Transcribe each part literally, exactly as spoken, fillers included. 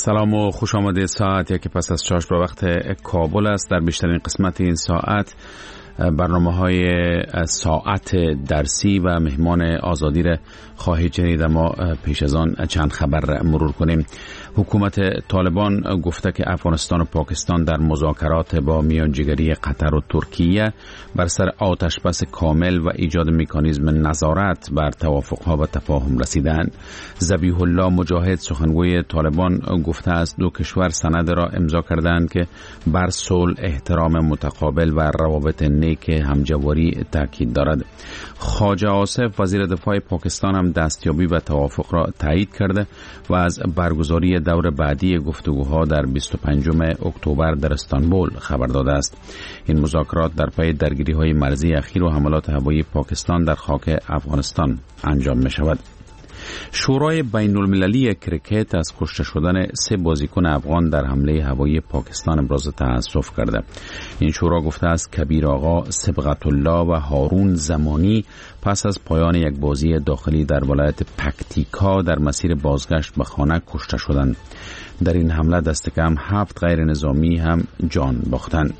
سلام و خوش آمدید. ساعت یکی پس از چاشت به وقت کابل است. در بیشترین قسمت این ساعت برنامه های ساعت درسی و مهمان آزادی را خواهید شنید. ما پیش از آن چند خبر مرور کنیم. حکومت طالبان گفته که افغانستان و پاکستان در مذاکرات با میانجیگری قطر و ترکیه بر سر آتش بس کامل و ایجاد مکانیزم نظارت بر توافقها و تفاهم رسیدند. ذبیح الله مجاهد سخنگوی طالبان گفته است دو کشور سند را امضا کردند که بر صلح، احترام متقابل و روابط نیک همجواری تاکید دارد. خواجه آصف وزیر دفاع پاکستان هم دستیابی و توافق را تایید کرده و از برگزاری دور بعدی گفتگوها در بیست و پنجم اکتبر در استانبول خبر داده است. این مذاکرات در پی درگیری‌های مرزی اخیر و حملات هوایی پاکستان در خاک افغانستان انجام می شود. شورای بین المللی کرکت از کشته شدن سه بازیکن افغان در حمله هوایی پاکستان ابراز تأسف کرده. این شورا گفته است کبیر آقا، صبغت الله و هارون زمانی پس از پایان یک بازی داخلی در ولایت پکتیکا در مسیر بازگشت به خانه کشته شدند. در این حمله دست کم هفت غیر نظامی هم جان باختند.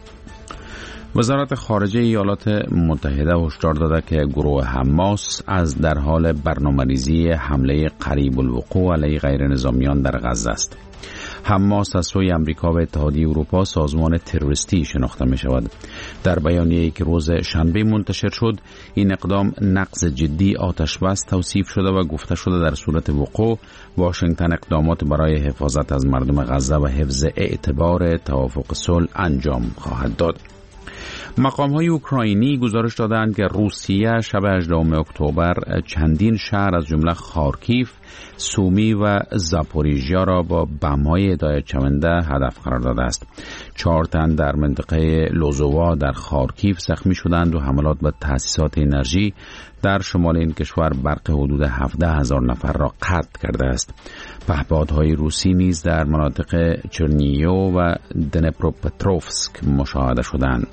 وزارت خارجه ایالات متحده هشدار داده که گروه حماس از در حال برنامه‌ریزی حمله قریب الوقوع علیه غیر نظامیان در غزه است. حماس از سوی امریکا و اتحادیه اروپا سازمان تروریستی شناخته می شود. در بیانیه‌ای که روز شنبه منتشر شد، این اقدام نقض جدی آتش بس توصیف شده و گفته شده در صورت وقوع واشنگتن اقدامات برای حفاظت از مردم غزه و حفظ اعتبار توافق صلح انجام خواهد داد. مقام‌های اوکراینی گزارش دادند که روسیه شب هجدهم اکتبر چندین شهر از جمله خارکیف، سومی و زاپوریژیا را با بم‌های هدایت شونده هدف قرار داده است. چهار تن در منطقه لوزووا در خارکیف زخمی شدند و حملات به تأسیسات انرژی در شمال این کشور برق حدود هفده هزار نفر را قطع کرده است. پهپادهای روسی نیز در مناطق چرنیو و دنپروپتروفسک مشاهده شدند.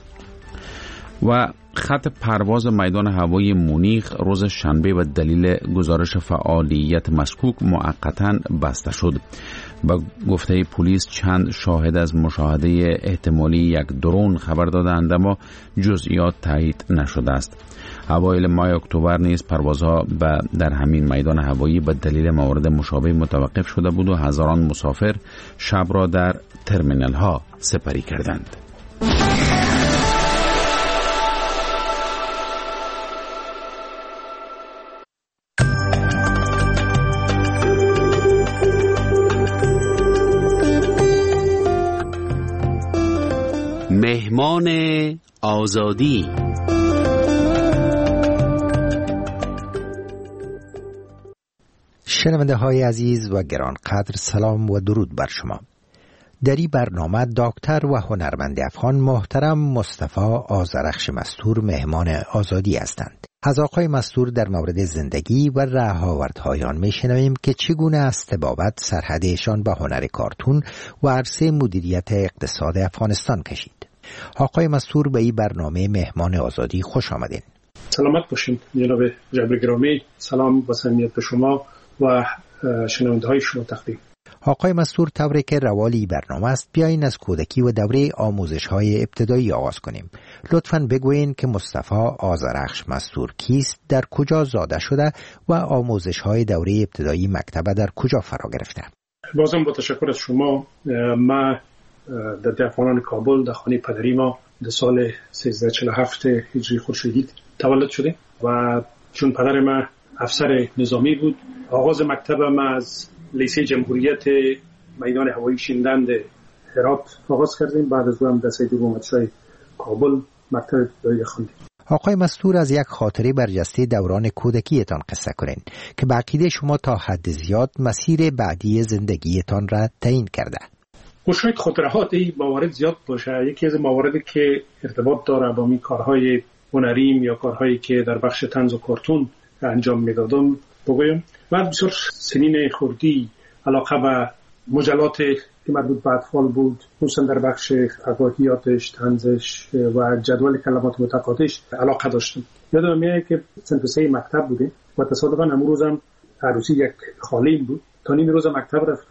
و خط پرواز میدان هوایی مونیخ روز شنبه و دلیل گزارش فعالیت مشکوک موقتا بسته شد. با گفته پلیس چند شاهد از مشاهده احتمالی یک درون خبر دادند اما جزئیات تایید نشده است. اوایل ماه اکتبر نیز پروازها در همین میدان هوایی به دلیل موارد مشابه متوقف شده بود و هزاران مسافر شب را در ترمینال ها سپری کردند. مهمان آزادی. شنونده های عزیز و گرانقدر، سلام و درود بر شما. در این برنامه دکتر و هنرمند افغان محترم مصطفی آذرخش مستور مهمان آزادی هستند. از آقای مستور در مورد زندگی و رهاوردهای آن میشنویم که چگونه از طبابت سرحدشان به هنر کارتون و عرصه مدیریت اقتصاد افغانستان کشید. آقای مستور به این برنامه مهمان آزادی خوش آمدین. سلامت باشین جناب جبر گرامی. سلام و صمیمیت به شما و شنونده های شما تقدیم. آقای مستور، طوری که روالی برنامه است بیاین از کودکی و دوره آموزش های ابتدایی آغاز کنیم. لطفاً بگوین که مصطفی آذرخش مستور کیست، در کجا زاده شده و آموزش های دوره ابتدایی مکتب در کجا فرا گرفته؟ بازم با تشکر از شما. ما در دهقانان کابل در خانه پدری ما در سال سیزده چهل و هفت هجری خورشیدی تولد شده و چون پدر ما افسر نظامی بود، آغاز مکتب ما از لیسه جمهوریت میدان هوایی شیندند هرات آغاز کردیم. بعد از اون دسته دوم مدرسه کابل مکتب ابتدایی خواندیم. آقای مستور، از یک خاطره برجسته دوران کودکیتان قصه کنین که به عقیده شما تا حد زیاد مسیر بعدی زندگیتان را تعیین کرده. شاید خاطرات این موارد زیاد باشه. یکی از مواردی که ارتباط داره با می کارهای هنریم یا کارهایی که در بخش طنز و کارتون انجام میدادم بگویم. من بسیار سنین خردی علاقه به مجلات که مربوط به اطفال بود، خصوصا در بخش فکاهیاتش، طنزش و جدول کلمات متقاطعش علاقه داشتم. یادم میاد که صنف سه مکتب بودیم و تصادفاً امروزم عروسی یک خالیم بود. تا نیم روز مکتب رفتم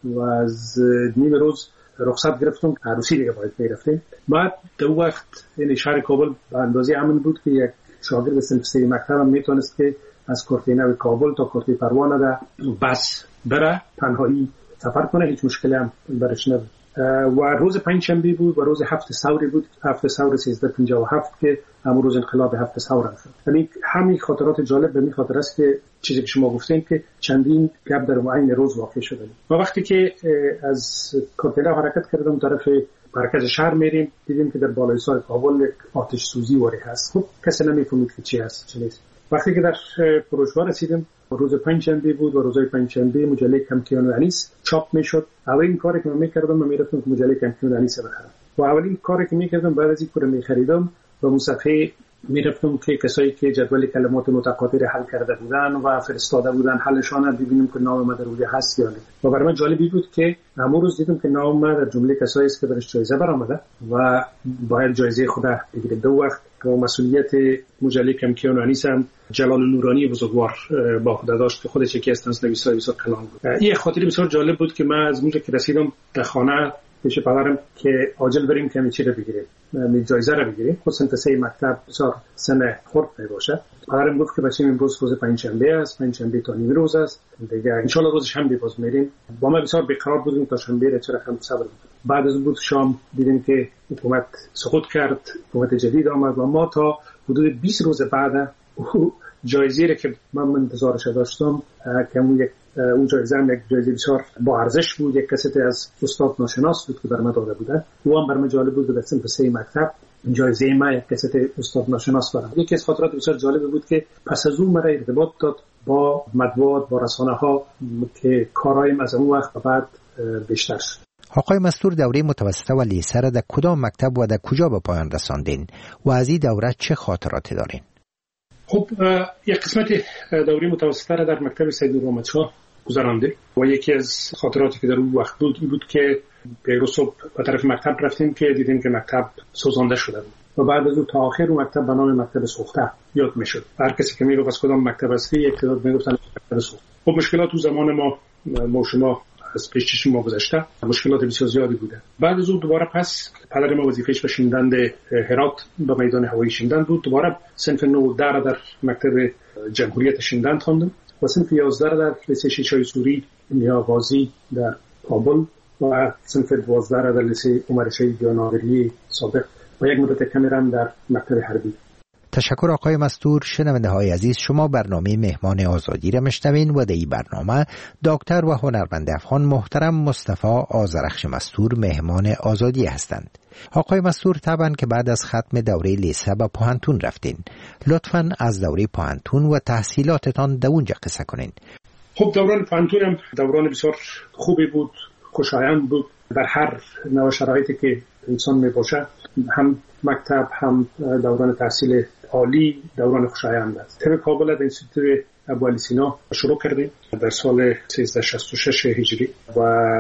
و از نیم روز رخصت گرفتم، عروسی دیگه باید میرفتیم. بعد در وقت این شهر کابل به اندازه امن بود که یک شاگرد صنف سه مکتبم میتونست که از کورتینه کابل تا کورتی پروانه ده بس بره، تنهایی سفر کنه، هیچ مشکلی هم برش نبود. و روز پنجشنبه بود و روز هفت ثوری بود، هفت ثور سیزده پنجاه و هفت که همون روز انقلاب هفت ثور شد. یعنی همین خاطرات جالب به می خاطر است که چیزی که شما گفتین که چندین گپ در عین روز واقع شده. و وقتی که از کورتینه حرکت کردم طرف مرکز شهر میریم، دیدیم که در بالای سر کابل آتش سوزی واری هست. خب کسی نمیفهمید که چی هست چی نیست. وقتی که در فروشگاه رسیدیم، روز پنجشنبه بود و روزهای پنجشنبه مجله کمکیان و انیس چاپ میشد. اولین کاری که من میکردم من میرفتم که مجله کمکیان و انیس بخرم و اولین کاری که میکردم بعد از اینکه رو میخریدم و اون صفحه میرفتم که کسایی که جدول کلمات متقاطع حل کرده بودن و فرستاده بودن حلشان رو ببینیم که نام ما در روی هست یا نه. و برای من جالبی بود که همون روز دیدم که نام ما در جمله کسایی است که برش جایزه برآمده و باید جایزه خود بگیره. دو وقت که مسئولیت مجله کمکیان و انیس هم جلال نورانی بزرگوار با خود داشت که خودش یکی از نویسای بسیار کلان بود. این خاطره بسیار جالب بود که من از اونجا که رسیدم در خانه پیش پدرم که عاجل بریم که چی رو بگیریم، می جایزه رو بگیریم. خود سنت سه مکتب بسیار سن خرد میباشه. پدرم گفت که بچه‌م امروز روز پنجشنبه است، پنجشنبه تا نیم روز است دیگه، ان شاء الله روز شنبه باز میریم. با ما بسیار بیقرار بودیم تا شنبه را چرا هم صبر بود. بعد از بود شام دیدیم که حکومت سقوط کرد، حکومت جدید آمد و ما تا حدود بیست روز بعد جایزه را که من انتظارش داشتم که اون یک اون جایزه هم یک جایزه بسیار با ارزش بود، یک کسیت از استاد ناشناس بود که برام داده بوده. او هم برام جالب بود. در صنف سه مکتب جایزه ما یک کسیت استاد ناشناس برام. یکی از خاطرات بسیار جالب بود که پس از اون مرا ارتباط داد با مطبوعات، با رسانه ها که کارایم از اون وقت بعد بیشتر شد. آقای مستور دوره متوسطه و لیسه را در کدام مکتب و در کجا به پایان رساندین و از این دوره چه خاطراتی دارین؟ خب یک قسمت دوره متوسطه را در مکتب سید نورمحمدشاه گذرانده و یکی از خاطراتی که در اون وقت بود این بود که به صبح به طرف مکتب رفتیم که دیدیم که مکتب سوزانده شده بود و بعد از اون تا آخر اون مکتب به نام مکتب سوخته یاد میشد. هر کسی که میگفت از کدام مکتب هستی یک تعداد میگفتن مکتب سوخته. خب مشکلات تو زمان ما ما شما از پیش چشم ما گذشته، مشکلات بسیار زیادی بوده. بعد از اون دوباره پس پدر ما وظیفه‌اش به شیندند هرات به میدان هوایی شیندند بود. دوباره صنف نه در در مکتب جمهوریت شیندند خواندم و صنف یازده در لیسه شیشای سوری نیاغازی در کابل و صنف دوازده در لیسه عمر شهید یا نادری صادق و یک مدت کمی هم در مکتب حربی. تشکر آقای مستور. شنونده های عزیز، شما برنامه مهمان آزادی را میشنوین و در این برنامه دکتر و هنرمند افغان محترم مصطفی آذرخش مستور مهمان آزادی هستند. آقای مستور طبعا که بعد از ختم دوره لیسه به پوهنتون رفتین، لطفاً از دوره پوهنتون و تحصیلاتتان در اونجا قصه کنین. خب دوران پوهنتونم دوران بسیار خوبی بود، خوشایند بود. در هر نوع شرایطی که انسان می باشه، هم مکتب هم دوران تحصیل عالی دوران خوشایند است. تم کابل در انستیتوت ابوعلی سینا شروع کردیم در سال سیزده شصت و شش هجری و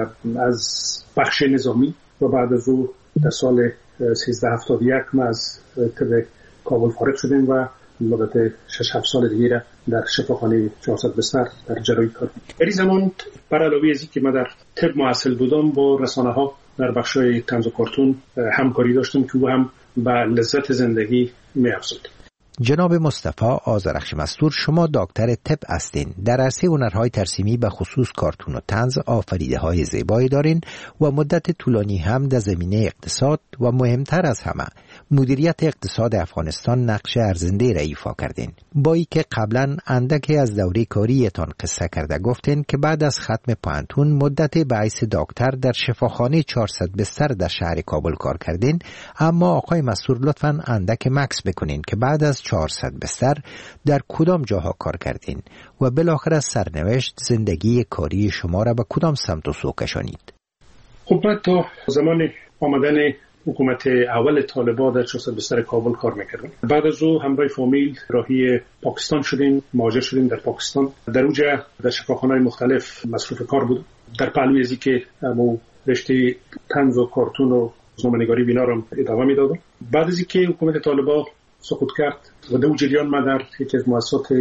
از بخش نظامی و بعد از او در سال سیزده هفتاد و یک ما از طب کابل فارغ شدیم و مدت شش هفت سال دیگه در شفاخانه چهارصد بستر در جراحی کار کردیم. در این زمان بر علاوه از اینکه من در طب محصل بودم با رسانه ها در بخش‌های طنز و کارتون همکاری داشتم که او هم به لذت زندگی می‌افزود. جناب مصطفی آذرخش مستور، شما دکتر طب هستین. در عرصه هنرهای ترسیمی به خصوص کارتون و طنز آفریده‌های زیبایی دارین و مدت طولانی هم در زمینه اقتصاد و مهمتر از همه مدیریت اقتصاد افغانستان نقش ارزنده را ایفا کردین. با اینکه قبلا اندکی از دوره کاریتان قصه کرده گفتین که بعد از ختم پوهنتون مدت به حیث دکتر در شفاخانه چهارصد بستر در شهر کابل کار کردین، اما آقای مستور لطفاً اندک مکس بکنین که بعد از چهارصد بستر در کدام جاها کار کردین و بالاخره سرنوشت زندگی کاری شما را به کدام سمت و سو کشانید؟ خب بعد تا زمان آمدن حکومت اول طالبان در چهارصد بستر کابل کار میکردم. بعد از او همراه فامیل راهی پاکستان شدیم، مهاجر شدیم در پاکستان. در اونجا در شفاخانه‌های مختلف مصروف کار بودم. در پهلوی ازی که مو رشته طنز و کارتون و روزنامه‌نگاری بینا رو ادامه میدادم. بعد از اینکه حکومت طالبان سقوط کرد و در جریان ما در یکی از مؤسسات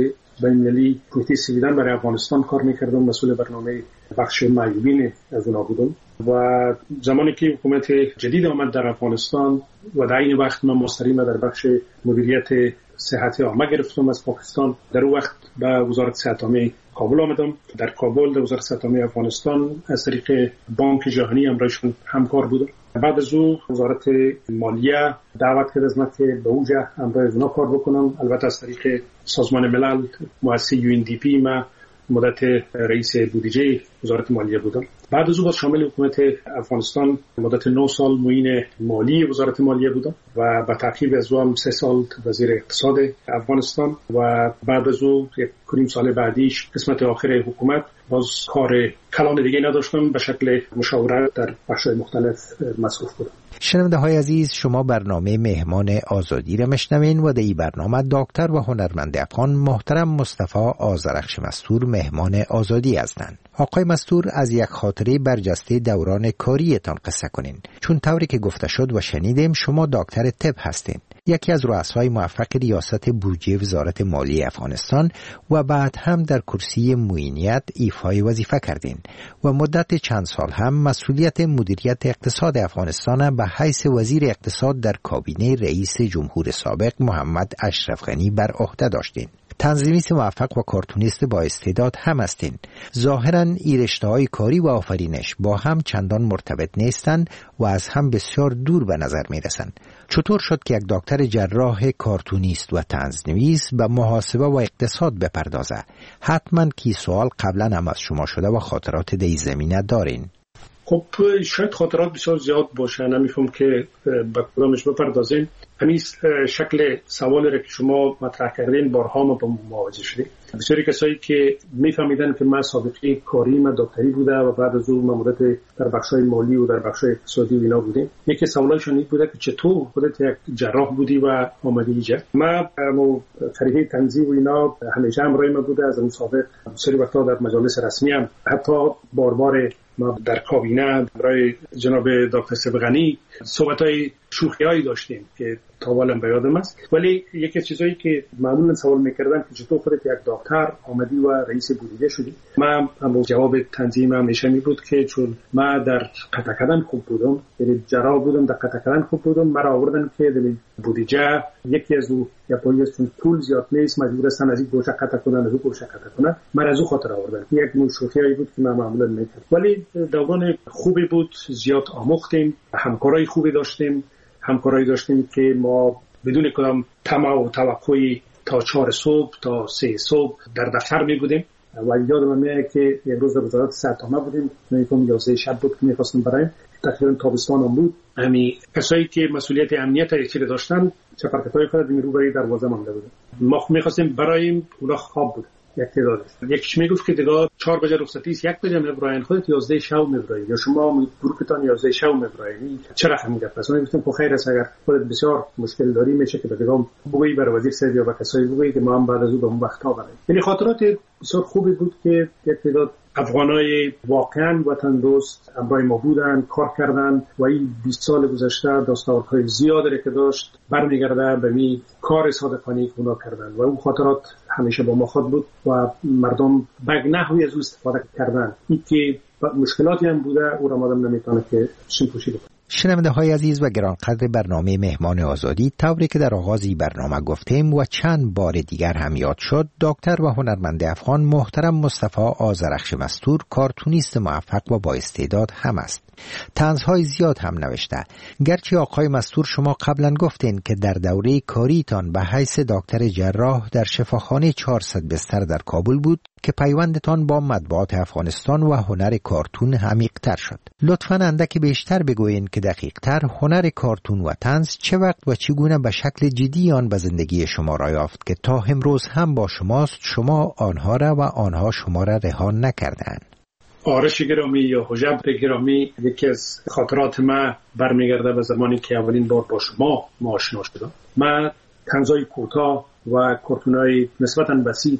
بین‌المللی کمیته سویدن برای افغانستان کار می‌کردم، مسئول برنامه بخش معیوبین از اونها بودم و زمانی که حکومت جدید آمد در افغانستان و در این وقت من مستقیما در بخش مدیریت صحت عامه گرفتم از پاکستان. در اون وقت به وزارت صحت عامه کابل آمدم. در کابل در وزارت صحت عامه افغانستان از طریق بانک جهانی همراهشون همکار بودم. بعد از او وزارت مالیه دعوت کرد از من که به اونجا همراه از اونا کار بکنم. البته از طریق سازمان ملل مؤسسه یو ان دی پی ما مدت رئیس بودجه وزارت مالیه بودم. بعد از او با شامل حکومت افغانستان مدت نه سال معین مالی وزارت مالیه بودم و با تعقیب از او هم سه سال وزیر اقتصاد افغانستان و بعد از او یک کریم سال بعدیش قسمت آخر حکومت باز کار کلان دیگه نداشتم، به شکل مشاورت در بخش‌های مختلف مصروف بودم. شنونده های عزیز، شما برنامه مهمان آزادی را میشنوین و در این برنامه دکتر و هنرمند افغان محترم مصطفی آذرخش مستور مهمان آزادی هستند. آقای مستور، از یک خاطره برجسته دوران کاریتان قصه کنین، چون طوری که گفته شد و شنیدیم شما دکتر طب هستین، یکی از رؤسای موفق ریاست بودجه وزارت مالی افغانستان و بعد هم در کرسی معینیت ایفای وظیفه کردین و مدت چند سال هم مسئولیت مدیریت اقتصاد افغانستان به حیث وزیر اقتصاد در کابینه رئیس جمهور سابق محمد اشرف غنی بر عهده داشتین. تنظیمیست موفق و کارتونیست با استعداد هم هستین. ظاهراً این رشته‌های کاری و آفرینش با هم چندان مرتبط نیستند و از هم بسیار دور به نظر می‌رسند. چطور شد که یک دکتر جراح کارتونیست و تنظیم‌نویس به محاسبه و اقتصاد بپردازه؟ حتماً کی سوال قبلا هم از شما شده و خاطرات در این زمینه دارین. خب شاید خاطرات بسیار زیاد باشه، نمی‌فهم که به کدامش بپردازیم. همین شکل سوالی را که شما مطرح کردین بارها ما با مواجه شدیم. بسیاری کسایی که میفهمیدن که من سابقه کاری من دکتری بوده و بعد از اون مدت در بخش‌های مالی و در بخش‌های اقتصادی و اینا بودیم، یکی سوالایشون این بوده که چطور خودت یک جراح بودی و آمدی اینجا. من مو طریق تنظیم و اینا همیشه همراه من بوده از اون سابق. بسیاری وقتا در مجالس رسمی هم حتی بار بار ما در کابینه برای جناب دکتر سبغانی صحبت‌های شوخی‌هایی داشتیم که تاوالم به یادم است. ولی یکی از چیزایی که معمولا سوال می‌کردن که چطور خودت یک دکتر آمدی و رئیس بودجه شدی، من هم جواب تنظیم همیشه می بود که چون من در قطع کردن خوب بودم، یعنی جراح بودم، در قطع کردن خوب بودم، مرا آوردن که در بودجه یکی از او یا پلیس چون پول زیاد نیست مجبور هستن از این گوشه قطع کنن از اون گوشه قطع کنن، من از اون خاطر آوردن. یک نوع شوخیایی بود که من معمولا می‌کردم، ولی دوران خوبی بود، زیاد آموختیم، همکارای خوبی داشتیم، همکارایی داشتیم که ما بدون کدام طمع و توقعی تا چهار صبح تا سه صبح در دفتر می بودیم و یادم میاد که یک روز در وزارت صحت عامه بودیم، میگم یازده شب بود که می‌خواستیم برایم تقریبا تابستان هم بود. همین کسایی که مسئولیت امنیت ایچی داشتن چپرکتای خود رو برای دروازه مانده بودن. ما می‌خواستیم برایم اونا خواب بود. یک تعدادش یکیش میگفت که دیگه چهار بجه رخصتی است، یک بجه میبراین خودت یازده شب میبراین یا شما گروهتان یازده شب میبراین، چه رقم میگه؟ پس من گفتم خب خیر است، اگر خودت بسیار مشکل داری میشه که دیگه بگویی برای وزیر صحت یا کسایی بگویی که ما هم بعد از اون به اون وقت‌ها بریم. یعنی خاطرات بسیار خوبی بود که یک تعداد افغانای واقعا وطن دوست همراه ما بودن، کار کردن و این بیست سال گذشته دستاوردهای زیادی که داشت برمیگرده به می کار صادقانه که اونا کردن و اون خاطرات همیشه با ما خود بود و مردم به نحوی از او استفاده کردن. این که مشکلاتی هم بوده او را مادم نمیتونه که شیم پوشیده. شنونده های عزیز و گرانقدر برنامه مهمان آزادی، طوری که در آغازی برنامه گفتیم و چند بار دیگر هم یاد شد، دکتر و هنرمند افغان محترم مصطفی آذرخش مستور کارتونیست موفق و با استعداد هم است. طنزهای زیاد هم نوشته. گرچه آقای مستور شما قبلا گفتین که در دوره کاریتان به حیث دکتر جراح در شفاخانه چهارصد بستر در کابل بود که پیوندتان با مطبوعات افغانستان و هنر کارتون عمیق‌تر شد. لطفاً اندکی بیشتر بگویین که دقیق‌تر هنر کارتون و طنز چه وقت و چگونه به شکل جدی آن به زندگی شما را یافت که تا امروز هم با شماست، شما آنها را و آنها شما را رها نکردند. آرش گرامی یا حجب گرامی، یکی از خاطرات من برمیگرده به زمانی که اولین بار با شما آشنا شدم. من طنزهای کوتاه و کارتونای نسبتاً بسیط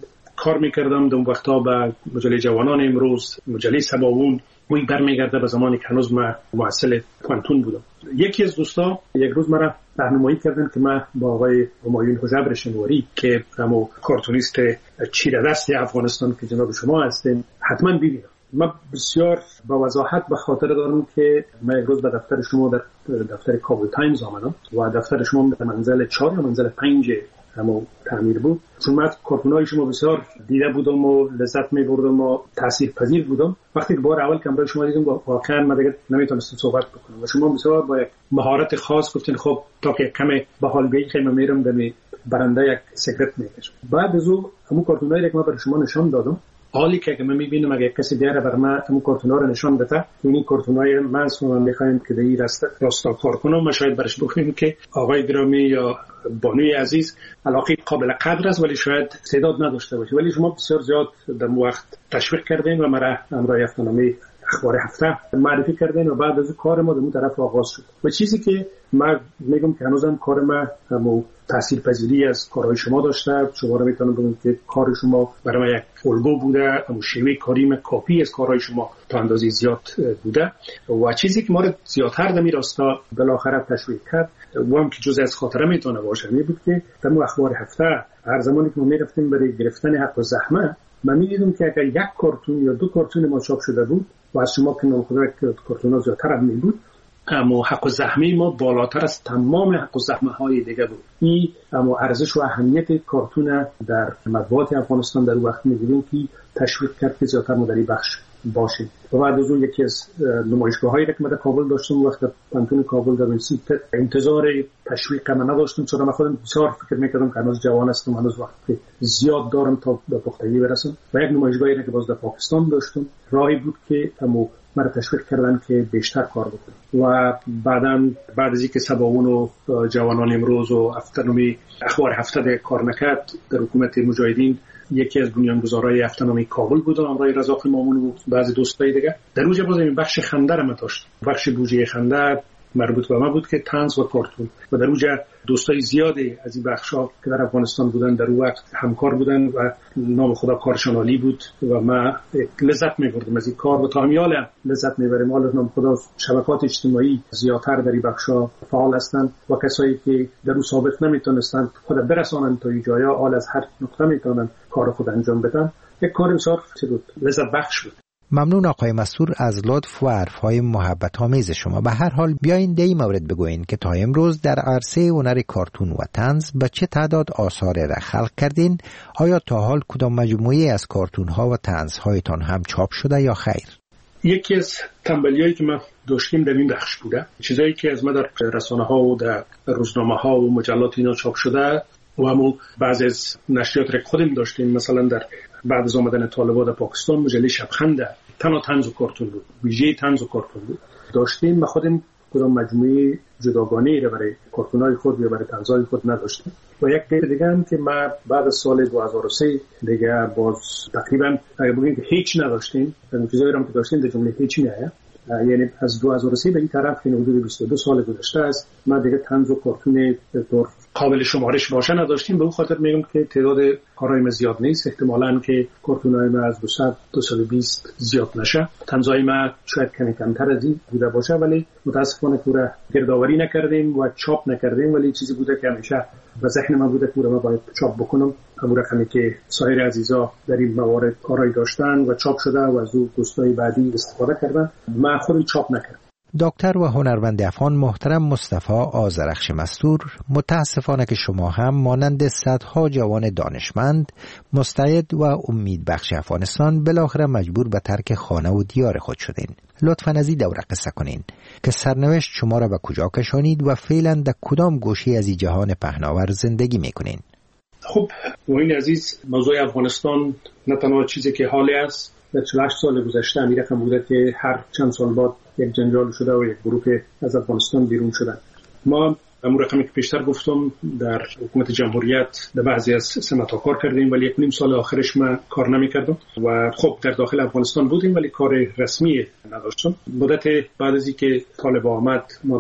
کار میکردم در اون وقتا به مجله جوانان امروز، مجله سباوون، وی برمیگرده به زمانی که هنوز من محصل پانتون بودم. یکی از دوستا یک روز مرا راهنمایی کردن که من با آقای همایون حجبر شنواری که همو کارتونیست چیره‌دست افغانستان که جناب شما هستین حتما ببینم. من بسیار با وضاحت به خاطر دارم که من یک روز به دفتر شما در دفتر کابل تایمز آمدم و دفتر شما در منزل چهار یا منزل پنج همو تعمیر بود. چون من کارتونای شما بسیار دیده بودم و لذت می‌بردم و تاثیرپذیر بودم. وقتی که بار اول کامرای شما دیدم واقعا من دیگه نمیتونستم صحبت بکنم و شما بسیار با مهارت خاص گفتین خب تا که کم به حال بیای که من میرم دمی برنده یک سیگرت میکشم. بعد از اون همون کارتونایی که من برای شما نشان دادم، حالی که من میبینم اگه کسی بیاره بر من همون کارتونا رو نشان بده، این کارتونای من شما میخوایم که در این راستا راستا کار کنم، ما شاید برش بخویم که آقای گرامی یا بانوی عزیز علاقه قابل قدر است ولی شاید استعداد نداشته باشه، ولی شما بسیار زیاد در وقت تشویق کردین و مرا امرای افتنامی اخبار هفته معرفی کردین و بعد از کار ما در اون طرف آغاز شد. و چیزی که من میگم که هنوزم کار ما همو تاثیرپذیری از کارهای شما داشته. شما رو میتونم بگم که کار شما برای من یک الگو بوده، همو شیوه کاری من کاپی از کارهای شما تا اندازه زیاد بوده. و چیزی که ما رو زیادتر در این راستا بالاخره تشویق کرد و هم که جزء از خاطره میتونه باشه می بود که در اخبار هفته هر زمانی که ما میرفتیم برای گرفتن حق و زحمه، من میدیدم که اگر یک کارتون یا دو کارتون ما چاپ شده بود و از شما که نام خدا کارتون ها زیادتر هم می بود، اما حق و زحمه ما بالاتر از تمام حق و زحمه های دیگه بود. این اما ارزش و اهمیت کارتون در مطبوعات افغانستان در وقت می‌دیدیم که تشویق کرد که زیادتر ما در این بخش باشیم. و بعد از اون یکی از نمایشگاه‌هایی که من در کابل داشتم وقت پانتون کابل در وینسیت انتظار تشویق من نداشتم، چون من خودم بسیار فکر می‌کردم که هنوز جوان هستم، هنوز وقت زیاد دارم تا به پختگی برسم. و یک نمایشگاهی که باز در پاکستان داشتم راهی بود که اما مرا تشویق کردن که بیشتر کار بکنم. و بعداً بعد از اینکه سباوون و جوانان امروز و افتنامی اخبار هفته در کار نکرد در حکومت مجاهدین، یکی از بنیانگذارای افتنامی کابل بود و آقای رضا مامون بود، بعضی دوستای دیگه در اونجا باز این بخش خنده رو داشت. بخش بودجه خنده مربوط به ما بود که طنز و کارتون و در اونجا دوستای زیادی از این بخشا که در افغانستان بودن در اون وقت همکار بودن و نام خدا کارشان عالی بود و ما لذت می‌بردیم از این کار و تا همیال لذت می‌بریم. حالا نام خدا شبکات اجتماعی زیادتر در این بخشا فعال هستند و کسایی که در اون ثابت نمیتونستند خود برسانند تا این جایا، حال از هر نقطه میتونن کار خود انجام بدن. یک کار بسیار لذت بخش بود. ممنون آقای مستور از لطف و حرفهای محبت آمیز شما. به هر حال بیاین در این مورد بگوین که تا امروز در عرصه هنر کارتون و طنز به چه تعداد آثار را خلق کردین؟ آیا تا حال کدام مجموعه از کارتون ها و طنز هایتان هم چاپ شده یا خیر؟ یکی از تنبلیایی که ما داشتیم در این بخش بوده، چیزایی که از ما در رسانه ها و در روزنامه ها و مجلات اینا چاپ شده و همون بعضی از نشریات را خودم داشتیم. مثلا در بعد از آمدن طالبان در پاکستان مجله شبخنده تنها طنز و کارتون بود، ویژه طنز و کارتون بود داشتیم. ما خودم کدام مجموعه جداگانه را برای کارتونای خود یا برای طنزهای خود نداشتیم. و یک دید دیگه هم که ما بعد از سال دو هزار و سه دیگه باز تقریبا اگه بگیم که هیچ نداشتیم، اون چیزایی هم که داشتیم در جمله هیچی نه، یعنی از دو هزار و سه به این طرف که حدود بیست و دو سال گذشته است ما دیگه طنز و کارتون دور قابل شمارش باشه نداشتیم. به اون خاطر میگم که تعداد کارهای ما زیاد نیست، احتمالاً که کارتونای ما از دویست تا دویست و بیست زیاد نشه. طنزهای ما شاید کمی کمتر از این بوده باشه، ولی متاسفانه پورا گردآوری نکردیم و چاپ نکردیم، ولی چیزی بوده که همیشه به ذهن من بوده که ما باید چاپ بکنم. همون رقمی که سایر عزیزا در این موارد کارهای داشتن و چاپ شده و از اون دوستای بعدی استفاده کردن، من خودم چاپ نکردم. دکتر و هنرمند افغان محترم مصطفی آذرخش مستور، متاسفانه که شما هم مانند صدها جوان دانشمند مستعد و امید بخش افغانستان بالاخره مجبور به ترک خانه و دیار خود شدین. لطفاً از این دوره قصه کنین که سرنوشت شما را به کجا کشانید و فعلا در کدام گوشه از این جهان پهناور زندگی میکنین؟ خب موین عزیز، موضوع افغانستان نه تنها چیزی که حالی است، در چهل و هشت سال گذشته امیر رقم بوده که هر چند سال بعد یک جنجال شده و یک گروه از افغانستان بیرون شدن. ما همون رقمی که پیشتر گفتم در حکومت جمهوریت در بعضی از سمت‌ها کار کردیم، ولی یک نیم سال آخرش من کار نمی‌کردم و خب در داخل افغانستان بودیم ولی کار رسمی نداشتم. مدت بعد از اینکه طالب آمد ما در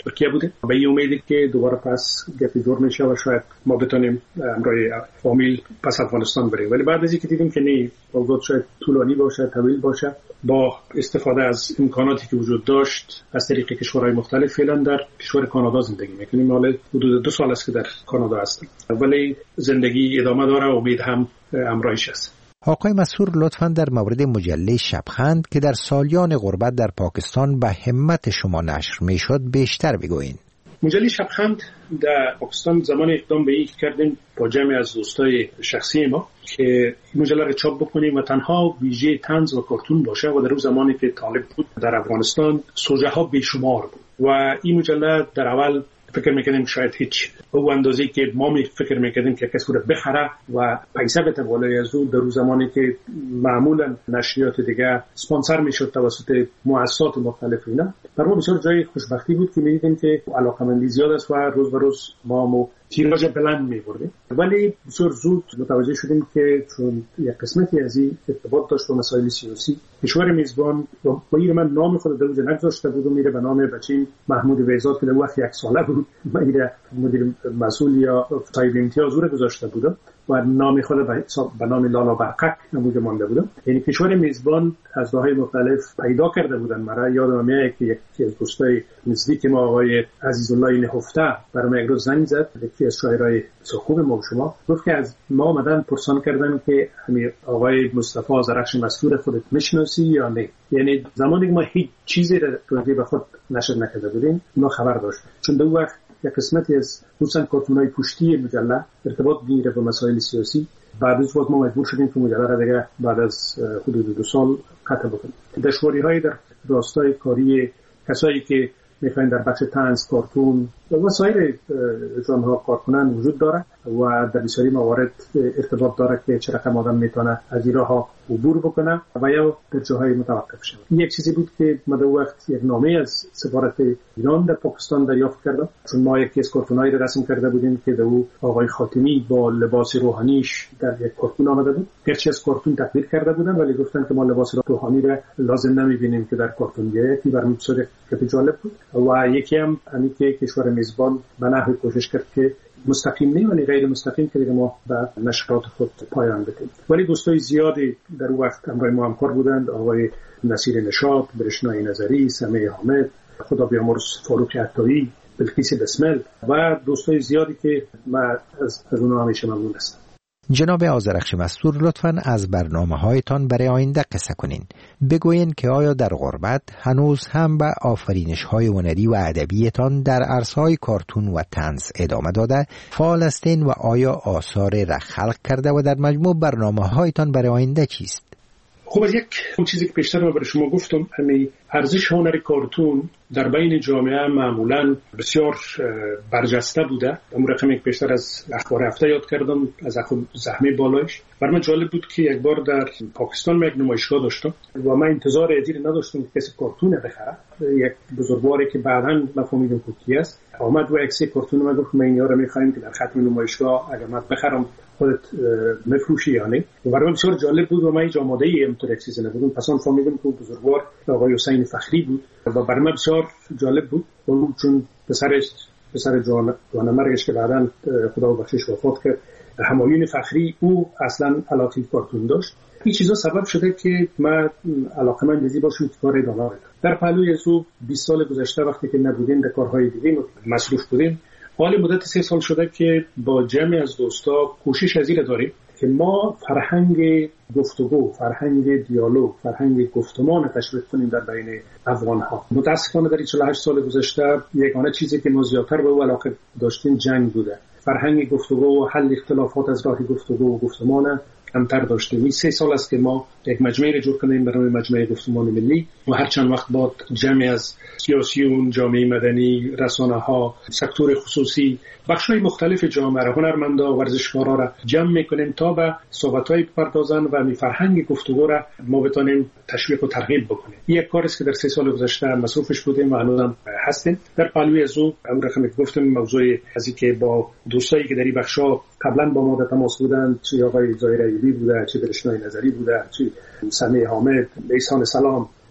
ترکیه بوده. به این امیدی که دوباره پس گپی جور میشه و شاید ما بتونیم امرای فامیل پس افغانستان بریم. ولی بعد از اینکه دیدیم که نه، اوضاع شاید طولانی باشه، طویل باشه، با استفاده از امکاناتی که وجود داشت از طریق کشورهای مختلف، فعلا در کشور کانادا زندگی میکنیم. حالا حدود دو سال است که در کانادا هستم، ولی زندگی ادامه داره و امید هم همراهش است. آقای مسحور، لطفاً در مورد مجله شبخند که در سالیان غربت در پاکستان به همت شما نشر میشد بیشتر بگوین. مجله شبخند در پاکستان زمان اقدام به این کردیم با جمعی از دوستای شخصی ما که مجله را چاپ بکنیم و تنها ویژه طنز و کارتون باشه و در اون زمانی که طالب بود در افغانستان سوژه ها بیشمار بود و این مجله در اول فکر میکردیم شاید هیچ او اندازه‌ای که ما می فکر میکردیم که کسی رو بخره و پیسه بده بالای از اون، در اون زمانی که معمولا نشریات دیگه اسپانسر میشد توسط مؤسسات مختلف اینا، در ما بسیار جای خوشبختی بود که میدیدیم که علاقمندی زیاد است و روز به روز ما مو تیراژ بلند می‌بردیم. ولی بسیار زود متوجه شدیم که چون یک قسمتی از این ارتباط داشت با مسائل سیاسی، کشور میزبان با این من نام خود در اونجا نگذاشته بود و میره به نام بچین محمود ویزاد که در وقت یک ساله بود میره مدیر مسئول یا صاحب امتیاز رو گذاشته بود و نام خود به نام لالا برقک نموده مانده بود. یعنی کشور میزبان از راه‌های مختلف پیدا کرده بودن. مرا یادم میاد که یکی از دوستای نزدیک ما آقای عزیزالله نهفته برام یک روز زنگ زد، یکی از شاعرای خوب ما و شما، گفت که از ما اومدن پرسان کردن که همین آقای مصطفی آذرخش مستور خودت میشناسی یا نه. یعنی زمانی که ما هیچ چیزی را به خود نشر نکرده بودیم ما خبر داشت، چون در وقت یک قسمتی از خصوصا کارتون‌های پشتی مجله ارتباط میگیره با مسائل سیاسی. بعد از وقت ما مجبور شدیم که مجله را دیگه بعد از حدود دو سال قطع بکنیم. دشواری‌های در راستای کاری کسایی که میخواین در بخش طنز، کارتون و سایر ژانرها کار کنن وجود داره و در بسیاری موارد ارتباط داره که چه رقم آدم میتونه از این راه عبور بکنه و یا در جاهای متوقف شود. این یک چیزی بود که ما در وقت یک نامه از سفارت ایران در پاکستان دریافت کردم، چون ما یکی از کارتونایی را رسم کرده بودیم که در او آقای خاتمی با لباس روحانیش در یک کارتون آمده بود. گرچه از کارتون تقدیر کرده بودن ولی گفتن که ما لباس روحانی را لازم نمیبینیم که در کارتون بیاید. این برام بسیار جالب بود و یکی هم همین که کشور میزبان به نحوی کوشش کرد که مستقیم نه ولی غیر مستقیم که دیگه ما به نشرات خود پایان بدیم. ولی دوستای زیادی در وقت همراه ما همکار بودند، آقای نصیر نشاط، برشنای نظری، سمیع حامد، خدا بیامرز فاروق عطایی، بلقیس بسمل و دوستای زیادی که من از از اونها همیشه ممنون هستم. جناب آذرخش مستور، لطفاً از برنامه‌هایتان برای آینده قصه کنین. بگوین که آیا در غربت هنوز هم به آفرینش‌های هنری و ادبیتان در عرصه‌های کارتون و طنز ادامه داده فعال هستین و آیا آثار را خلق کرده و در مجموع برنامه‌هایتان برای آینده چیست؟ خب از یک اون چیزی که پیشتر ما برای شما گفتم، همین ارزش هنر کارتون در بین جامعه معمولاً بسیار برجسته بوده. اون رقمی که پیشتر از اخبار هفته یاد کردم از زحمه بالایش، برای من جالب بود که یک بار در پاکستان من یک نمایشگاه داشتم و من انتظار ادیر نداشتم که کسی کارتون بخره. یک بزرگواری که بعداً مفهومیدم که کی است آمد و یک سری کارتون من گفت ما اینا رو می‌خوایم که در ختم نمایشگاه اگه من بخرم خودت مفروشی یا نه. و برای من بسیار جالب بود و من هیچ آماده‌ای اینطور چیزی نبودم. پس اون فهمیدم که بزرگوار آقای حسین فخری بود و برای من بسیار جالب بود اون چون پسرش پسر جوان جوانمرگش که بعداً خدا بخشش وفات کرد، همایون فخری، او اصلا علاقه کارتون داشت. این چیزا سبب شده که من علاقه‌مند بزی باشم که کار ادامه بدم. در پهلوی از او بیست سال گذشته وقتی که نبودیم در کارهای دیگه مصروف بودیم، حال مدت سه سال شده که با جمعی از دوستا کوشش از این داریم که ما فرهنگ گفتگو، فرهنگ دیالوگ، فرهنگ گفتمان تشویق کنیم در بین افغان‌ها. متأسفانه در چهل و هشت سال گذشته یگانه چیزی که ما زیادتر به او علاقه داشتیم جنگ بوده. فرهنگ گفتگو و حل اختلافات از راه گفتگو و گفتمان کمتر داشتیم. این سه سال است که ما یک مجمعی را جور کنیم برای مجمع گفتمان ملی و هر چند وقت بعد جمعی از سیاسیون، جامعه مدنی، رسانه‌ها، سکتور خصوصی، بخش‌های مختلف جامعه را، هنرمندا و ورزشکارا را جمع می‌کنیم تا به صحبت‌های بپردازن و می فرهنگ گفتگو را ما بتونیم تشویق و ترغیب بکنیم. این یک کاری است که در سه سال گذشته مصروفش بودیم و هنوزم هستیم. در پهلوی از او اون رقمی که گفتم موضوع از اینکه با دوستایی که در این بخش‌ها قبلا با ما در تماس بودند، چه آقای ظاهر ایوبی بوده، چه برشنای نظری بوده، چه سمیع حامد، احسان سلام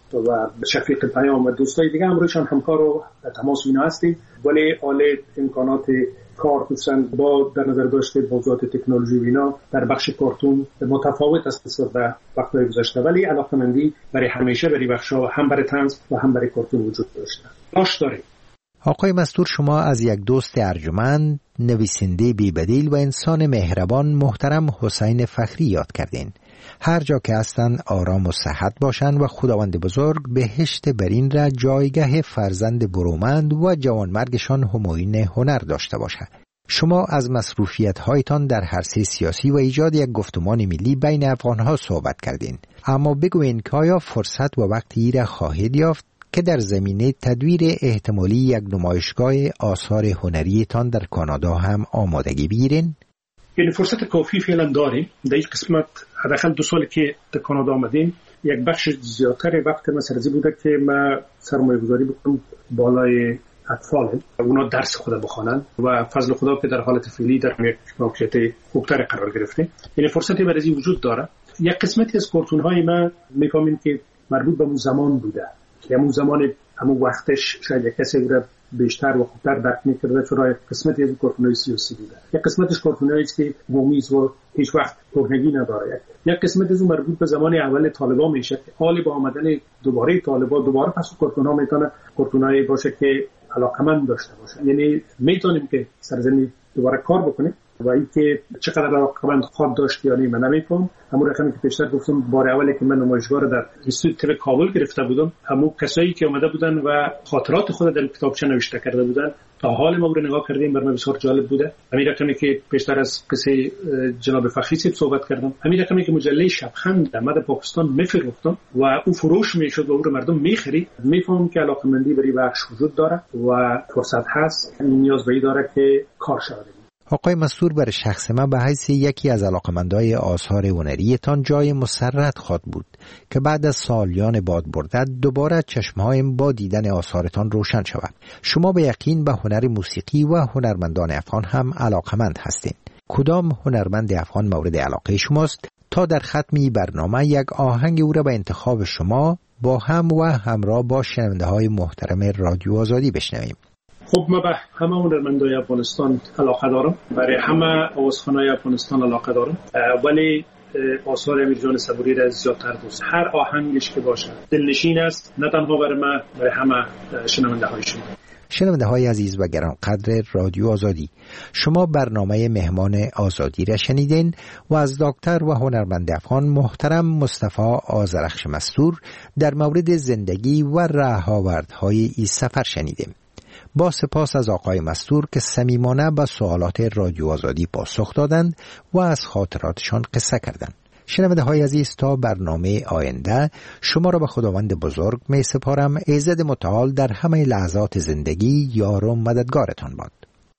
و شفیق پیام و دوستای دیگه هم روش هم همکار و تماس اینا هستیم، ولی حال امکانات کار خصوصا با در نظر داشته موضوعات تکنولوژی و اینا در بخش کارتون متفاوت است نسبت به وقت‌های گذشته، ولی علاقه‌مندی برای همیشه برای بخش‌ها هم برای طنز و هم برای کارتون وجود داشته. باش داره. آقای مستور، شما از یک دوست ارجمند، نویسنده بی‌بدیل و انسان مهربان محترم حسین فخری یاد کردین. هر جا که هستن آرام و صحت باشن و خداوند بزرگ بهشت برین را جایگاه فرزند برومند و جوانمرگشان همایون هنر داشته باشه. شما از مصروفیت هایتان در عرصه سیاسی و ایجاد یک گفتمان ملی بین افغانها صحبت کردین، اما بگوین که آیا فرصت و وقتی را خواهید یافت که در زمینه تدویر احتمالی یک نمایشگاه آثار هنریتان در کانادا هم آمادگی بگیرین؟ یعنی فرصت کافی فعلا داریم. در این قسمت حداقل دو سال که در کانادا آمدیم، یک بخش زیادتر وقت ما سرزی بوده که ما سرمایه گذاری بکنم بالای اطفال، اونا درس خود بخوانن و فضل خدا که در حالت فعلی در موقعیت خوبتر قرار گرفته. یعنی فرصتی برای وجود داره. یک قسمتی از کارتون های ما میفهمیم که مربوط به اون زمان بوده که همون زمان همون وقتش شاید یک کسی بوده بیشتر و خوبتر درک می‌کرده، چرا قسمتی از کارتون‌های سیاسی بوده، یک قسمتش کارتونایی است که مومیز و هیچ وقت کهنگی نداره، یک قسمت از اون مربوط به زمان اول طالبان میشه که حالی با آمدن دوباره طالبان دوباره پس کارتون‌ها میتونه کارتونایی باشه که علاقمند داشته باشه، یعنی میتونیم که سرزمین دوباره کار بکنیم و اینکه چقدر علاقمند خواهد داشت یعنی من نمی‌فهم. همون رقمی که پیشتر گفتم بار اولی که من نمایشگاه در اینستیتوت کابل گرفته بودم، همون کسایی که اومده بودن و خاطرات خود در کتابچه نوشته کرده بودن تا حال ما رو نگاه کردیم، برام بسیار جالب بوده. همین رقمی که پیشتر از قصه جناب فخری صحبت کردم، همین رقمی که مجله شبخند در پاکستان میفروختم و اون فروش میشد و اون رو مردم میخرید، میفهمم که علاقمندی برای بخش وجود داره و فرصت هست، نیاز به این داره که کار شود. آقای مستور، برای شخص من به حیث یکی از علاقمندای آثار هنریتان جای مسرت خواهد بود که بعد از سالیان باد برده دوباره چشمهایم با دیدن آثارتان روشن شود. شما به یقین به هنر موسیقی و هنرمندان افغان هم علاقمند هستین. کدام هنرمند افغان مورد علاقه شماست تا در ختمی برنامه یک آهنگ او را به انتخاب شما با هم و همراه با شنونده های محترم رادیو آزادی بشنویم؟ خب ما به همه هنرمندای افغانستان علاقه دارم، برای همه آوازخوانای افغانستان علاقه دارم، ولی آثار امیر جان صبوری را زیادتر دوست. هر آهنگش که باشه دلنشین است، نه تنها برای ما، برای همه شنونده های شما. شنونده های عزیز و گرانقدر رادیو آزادی، شما برنامه مهمان آزادی را شنیدین و از دکتر و هنرمند افغان محترم مصطفی آذرخش مستور در مورد زندگی و راه‌آوردهای این سفر شنیدیم. با سپاس از آقای مستور که صمیمانه به سوالات رادیو آزادی پاسخ دادند و از خاطراتشان قصه کردند. شنونده های عزیز، تا برنامه آینده شما را به خداوند بزرگ می سپارم. ایزد متعال در همه لحظات زندگی یار و مددگارتان باد.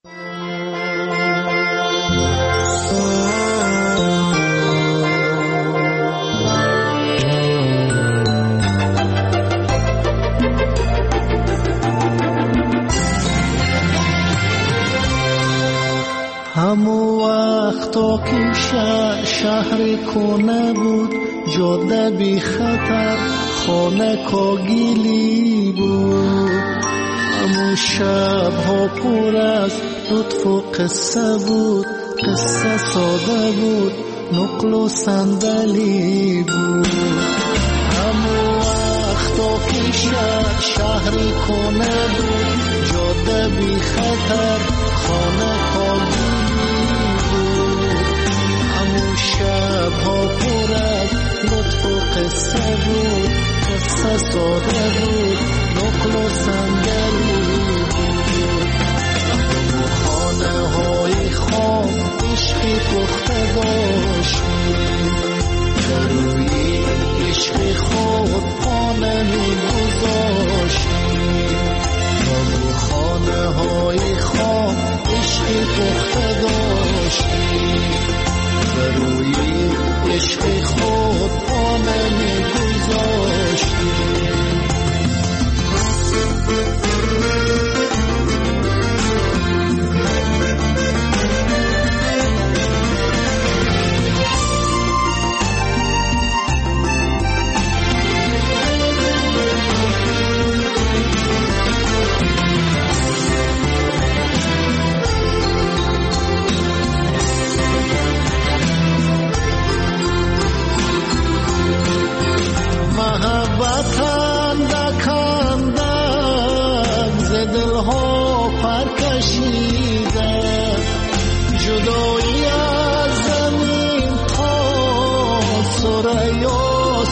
همو وقتا که شهر, شهر کنه بود، جاده بی خطر، خانه کاگیلی بود. همو شب ها پر از لطف و قصه بود، قصه ساده بود، نقل و صندلی بود. همو وقتا که شهر, شهر کنه بود، جاده بی خطر، خانه کاگیلی. شب ها پر از لطف و قصه بود، قصه ساده بود، نقل و صندلی بود. و خانه های خام عشقی پخته داشتیم، روی عشق خود خانه می گذاشتیم. و خانه های خام عشقی پخته داشتیم، روی عشق خود پامه می گذاشتیم.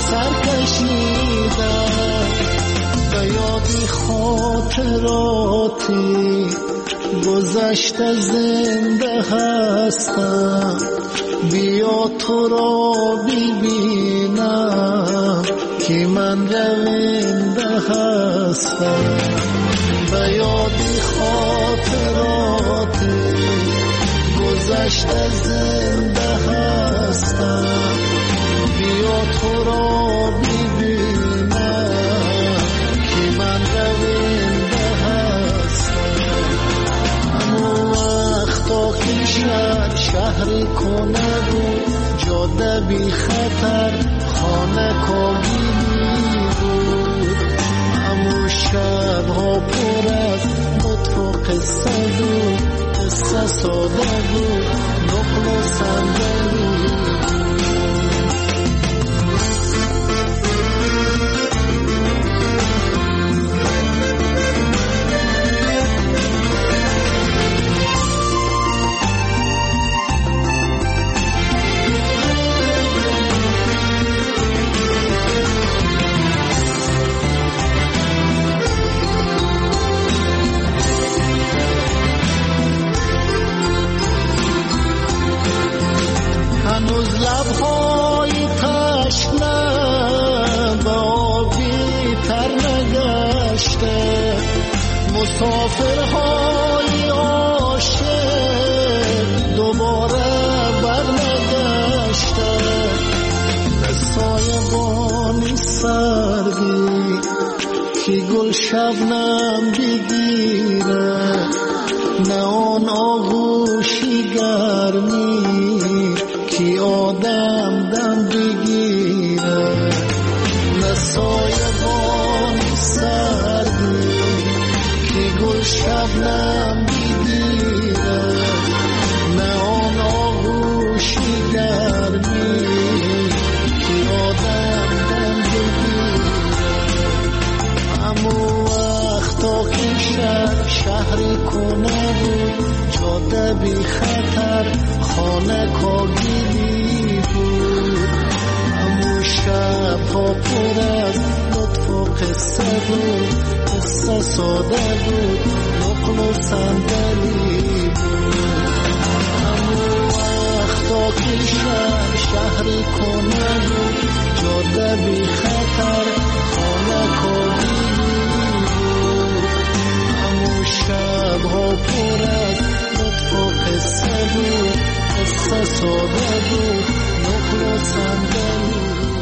سر کشیدم، به یادی خاطراتی گذشته زنده هستم. بیا تو را ببینم که من رونده هستم. به یادی خاطراتی گذشته زنده هستم. بیا تو را ببینم که من رونده هستم. همون وقتا که شهر شهر کنه بود، جاده بی خطر خانه کابینی بود. همون شبها پر از لطف و قصه بود، قصه ساده بود، نقل و صندلی هنوز لبهای تشنه به آبی تر نگشته. مسافرهای عاشق دوباره برنگشته. به سایبانی سردی که گل شبنم بگیره، نه آن آغوشی گرمی که آدم دم بگیره. نه سایبانی سردی که گل شبنم بگیره، نه آن آغوشی گرمی که آدم دم بگیره. همون وقتا که شهر شهر کنه بود، جاده بی خطر خانه کاگیلی بود. همون شبها پر از لطف و قصه بود، قصه ساده بود، نقل و صندلی بود. همون وقتا که شهر شهر کنه بود، جاده بی خطر خانه کاگیلی بود. همون شبها پر از لطف و قصه بود، قصه ساده بود، نقل و صندلی.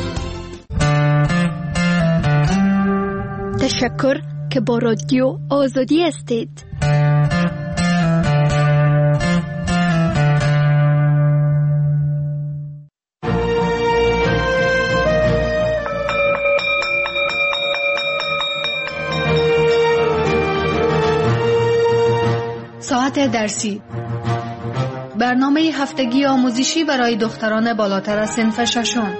تشکر که با رادیو آزادی هستید. ساعت درسی، برنامه هفتگی آموزشی برای دختران بالاتر از صنف ششم.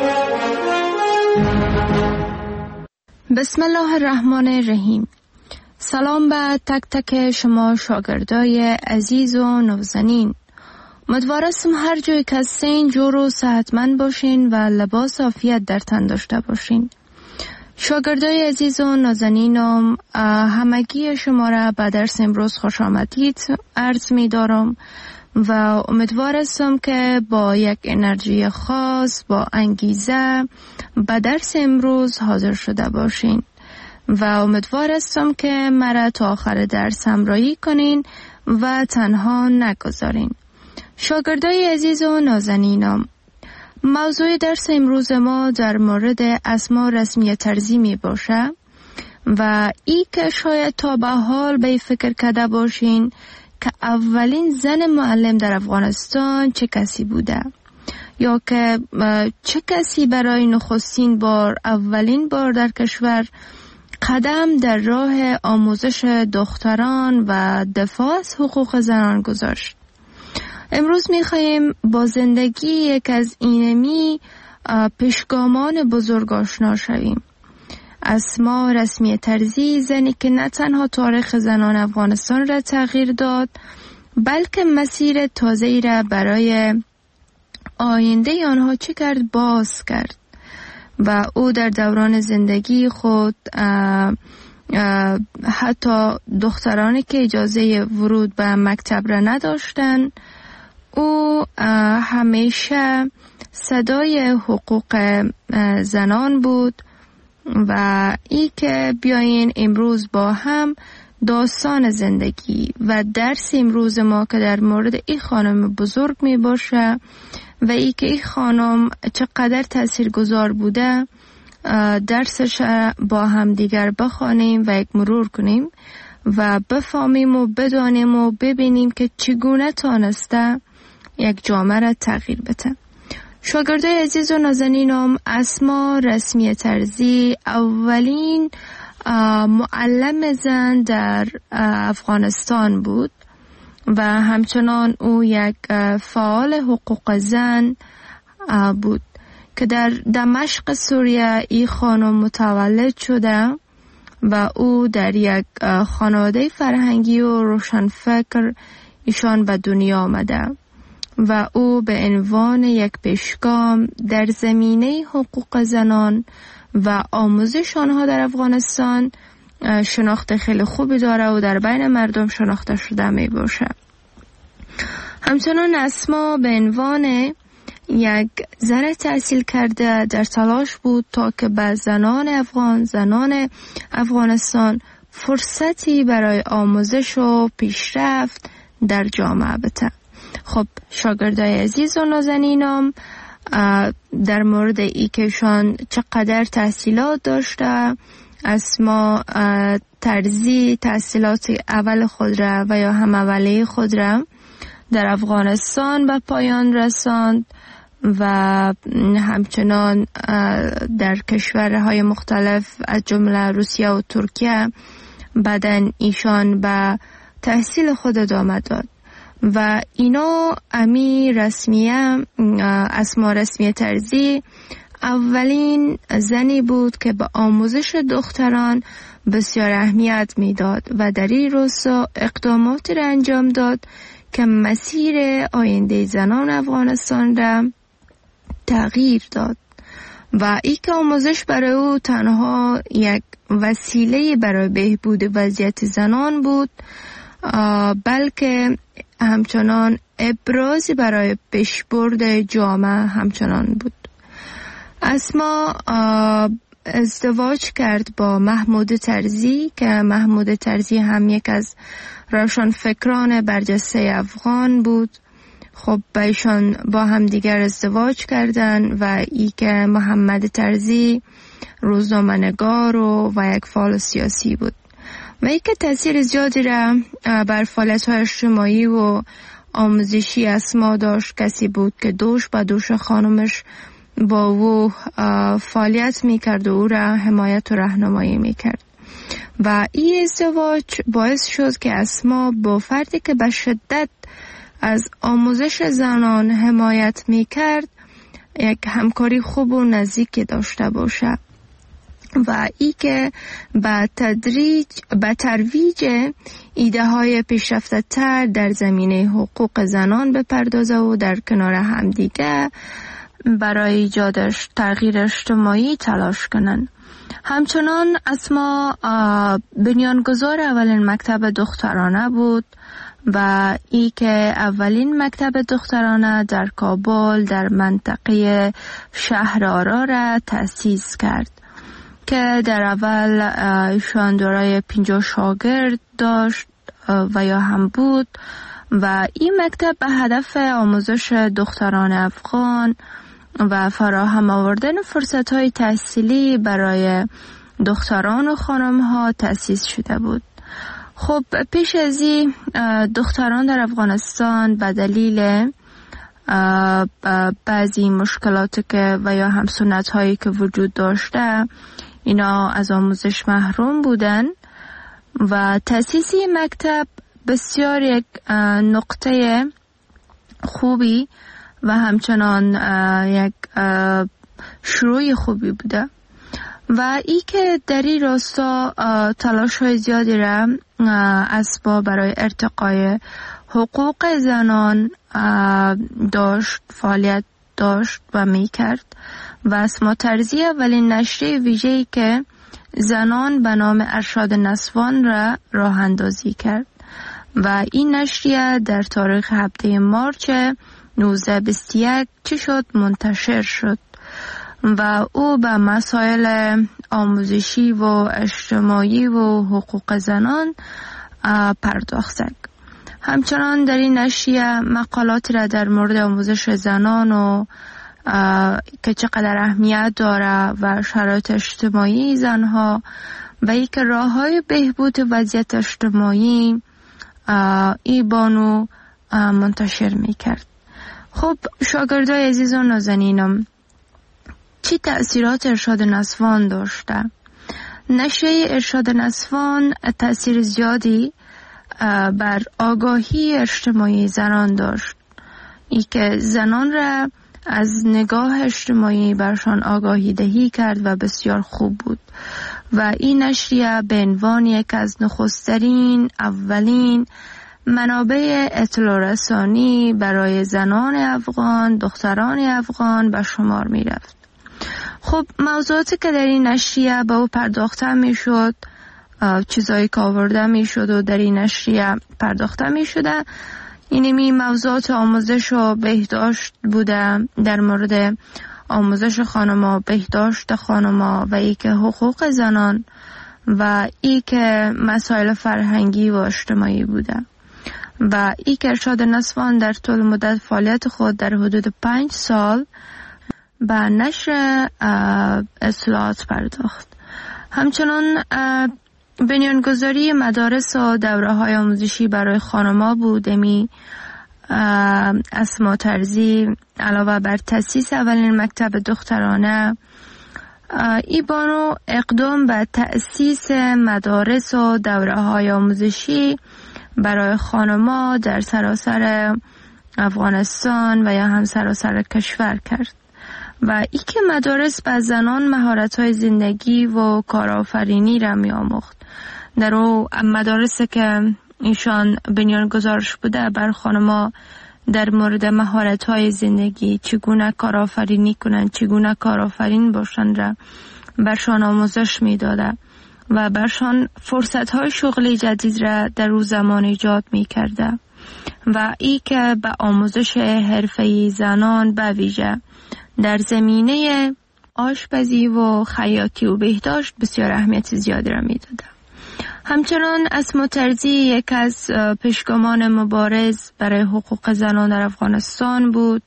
بسم الله الرحمن الرحیم. سلام به تک تک شما شاگردای عزیز و نازنین. امیدوارم هر جای که هستین جور و صحتمند باشین و لباس عافیت در تن داشته باشین. شاگردای عزیز و نازنینم، همگی شما را به درس امروز خوش آمدید عرض می دارم و امیدوارم که با یک انرژی خاص، با انگیزه به درس امروز حاضر شده باشین و امیدوارم که مرا تا آخر درس همراهی کنین و تنها نگذارین. شاگردای عزیز و نازنینم، موضوع درس امروز ما در مورد اسما رسمی طرزی می باشه و ای که شاید تا به حال به فکر کرده باشین که اولین زن معلم در افغانستان چه کسی بوده، یا که چه کسی برای نخستین بار اولین بار در کشور قدم در راه آموزش دختران و دفاع از حقوق زنان گذاشت. امروز می‌خوایم با زندگی یک از اینمی پیشگامان بزرگ آشنا شویم. اسما رسمی طرزی، زنی که نه تنها تاریخ زنان افغانستان را تغییر داد، بلکه مسیر تازه‌ای را برای آینده آنها چه کرد باز کرد و او در دوران زندگی خود اه اه حتی دخترانی که اجازه ورود به مکتب را نداشتند، او همیشه صدای حقوق زنان بود و ای که بیاین امروز با هم داستان زندگی و درس امروز ما که در مورد این خانم بزرگ می باشه و ای که این خانم چقدر تاثیرگذار بوده درسش با هم دیگر بخوانیم و یک مرور کنیم و بفهمیم و بدانیم و ببینیم که چگونه تانسته یک جامعه را تغییر بده. شاگردای عزیز و نازنینم، اسما رسمی ترزی اولین معلم زن در افغانستان بود و همچنان او یک فعال حقوق زن بود که در دمشق سوریه این خانم متولد شده و او در یک خانواده فرهنگی و روشنفکر ایشان به دنیا آمده و او به عنوان یک پیشگام در زمینه حقوق زنان و آموزش آنها در افغانستان شناخت خیلی خوبی داره و در بین مردم شناخته شده می باشه. همچنان اسما به عنوان یک زن تحصیل کرده در تلاش بود تا که به زنان افغان، زنان افغانستان فرصتی برای آموزش و پیشرفت در جامعه بده. خب شاگردای عزیز و نازنینم، در مورد ای که شان چقدر تحصیلات داشته، اسما ترزی تحصیلات اول خود را و یا هم اولیه خود را در افغانستان به پایان رساند و همچنان در کشورهای مختلف از جمله روسیه و ترکیه بعدن ایشان به تحصیل خود ادامه داد و اینا امی رسمیه اسما رسمی ترزی اولین زنی بود که به آموزش دختران بسیار اهمیت میداد و در این راستا اقداماتی را انجام داد که مسیر آینده زنان افغانستان را تغییر داد و ای که آموزش برای او تنها یک وسیله برای بهبود وضعیت زنان بود، بلکه همچنان ابرازی برای پیشبرد جامعه همچنان بود. اسما ازدواج کرد با محمود ترزی که محمود ترزی هم یک از روشنفکران برجسته افغان بود. خب با ایشان با هم دیگر ازدواج کردند و ای که محمد ترزی روزنامه‌نگار و, و یک فعال سیاسی بود و ای که تاثیر زیادی را بر فعالیت‌های اجتماعی و آموزشی اسما داشت. کسی بود که دوش با دوش خانمش با او فعالیت میکرد و او را حمایت و راهنمایی میکرد و این ازدواج باعث شد که اسما با فردی که به شدت از آموزش زنان حمایت میکرد یک همکاری خوب و نزدیکی داشته باشه و ای که به تدریج به ترویج ایده های پیشرفته تر در زمینه حقوق زنان بپردازه و در کنار همدیگه برای ایجادش تغییر اجتماعی تلاش کنن. همچنان اسما بنیانگذار اولین مکتب دخترانه بود و ای که اولین مکتب دخترانه در کابل در منطقه شهر آرا را تأسیس کرد که در اول ایشان دارای پنجاه شاگرد داشت و یا هم بود و این مکتب به هدف آموزش دختران افغان و فراهم آوردن فرصت‌های تحصیلی برای دختران و خانم‌ها تأسیس شده بود. خب پیش از این دختران در افغانستان به دلیل بعضی مشکلات که و یا هم سنت‌هایی که وجود داشته اینا از آموزش محروم بودن و تأسیس مکتب بسیار یک نقطه خوبی و همچنان یک شروع خوبی بوده و ای که در این راستا تلاش های زیادی را اسباب برای ارتقای حقوق زنان داشت، فعالیت داشت و می کرد و اسما ترزی اولین نشریه ویژه‌ای که زنان به نام ارشاد نسوان را راه اندازی کرد و این نشریه در تاریخ هفده مارچ نوزده بیست و یک چی شد منتشر شد و او به مسائل آموزشی و اجتماعی و حقوق زنان پرداخت. همچنان در این نشریه مقالاتی را در مورد آموزش زنان و که چقدر اهمیت داره و شرایط اجتماعی زنها و یک راه‌های بهبود وضعیت اجتماعی ای بانو منتشر میکرد. خب شاگردای عزیز و نازنینم، چی تأثیرات ارشاد نسوان داشته؟ نشریه ارشاد نسوان تأثیر زیادی بر آگاهی اجتماعی زنان داشت، ای که زنان را از نگاه اجتماعی برشان آگاهی دهی کرد و بسیار خوب بود و این نشریه به عنوان یک از نخسترین اولین منابع اطلاع رسانی برای زنان افغان، دختران افغان به شمار می رفت. خب موضوعاتی که در این نشریه به او پرداخته می شد، چیزایی که آورده می شد و در این نشریه پرداخته می شده، اینمی موضوعات آموزش و بهداشت بوده، در مورد آموزش خانما، بهداشت خانما و ای که حقوق زنان و ای که مسائل فرهنگی و اجتماعی بوده و ای که ارشاد نسوان در طول مدت فعالیت خود در حدود پنج سال به نشر اصلاحات پرداخت. همچنان بنیانگذاری مدارس و دوره های آموزشی برای خانما بود. امی اسما ترزی علاوه بر تأسیس اولین مکتب دخترانه، ای بانو اقدام به تأسیس مدارس و دوره های آموزشی برای خانما در سراسر افغانستان و یا هم سراسر کشور کرد و ای که مدارس به زنان مهارت‌های زندگی و کارآفرینی را می‌آموخت. در او مدارسی که ایشان بنیانگذارش بوده بر خانما در مورد مهارت‌های زندگی، چگونه کارآفرینی کنند، چگونه کارآفرین باشند را برشان آموزش می‌داده و برشان فرصت‌های شغلی جدید را در او زمان ایجاد می‌کرده و ای که به آموزش حرفه‌ای زنان به ویژه در زمینه آشپزی و خیاطی و بهداشت بسیار اهمیت زیادی را می‌داده. همچنان اسما ترزی یک از پیشگامان مبارز برای حقوق زنان در افغانستان بود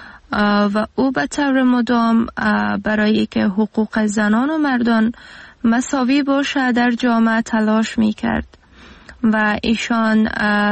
و او به طور مدام برای که حقوق زنان و مردان مساوی باشه در جامعه تلاش می‌کرد و ایشان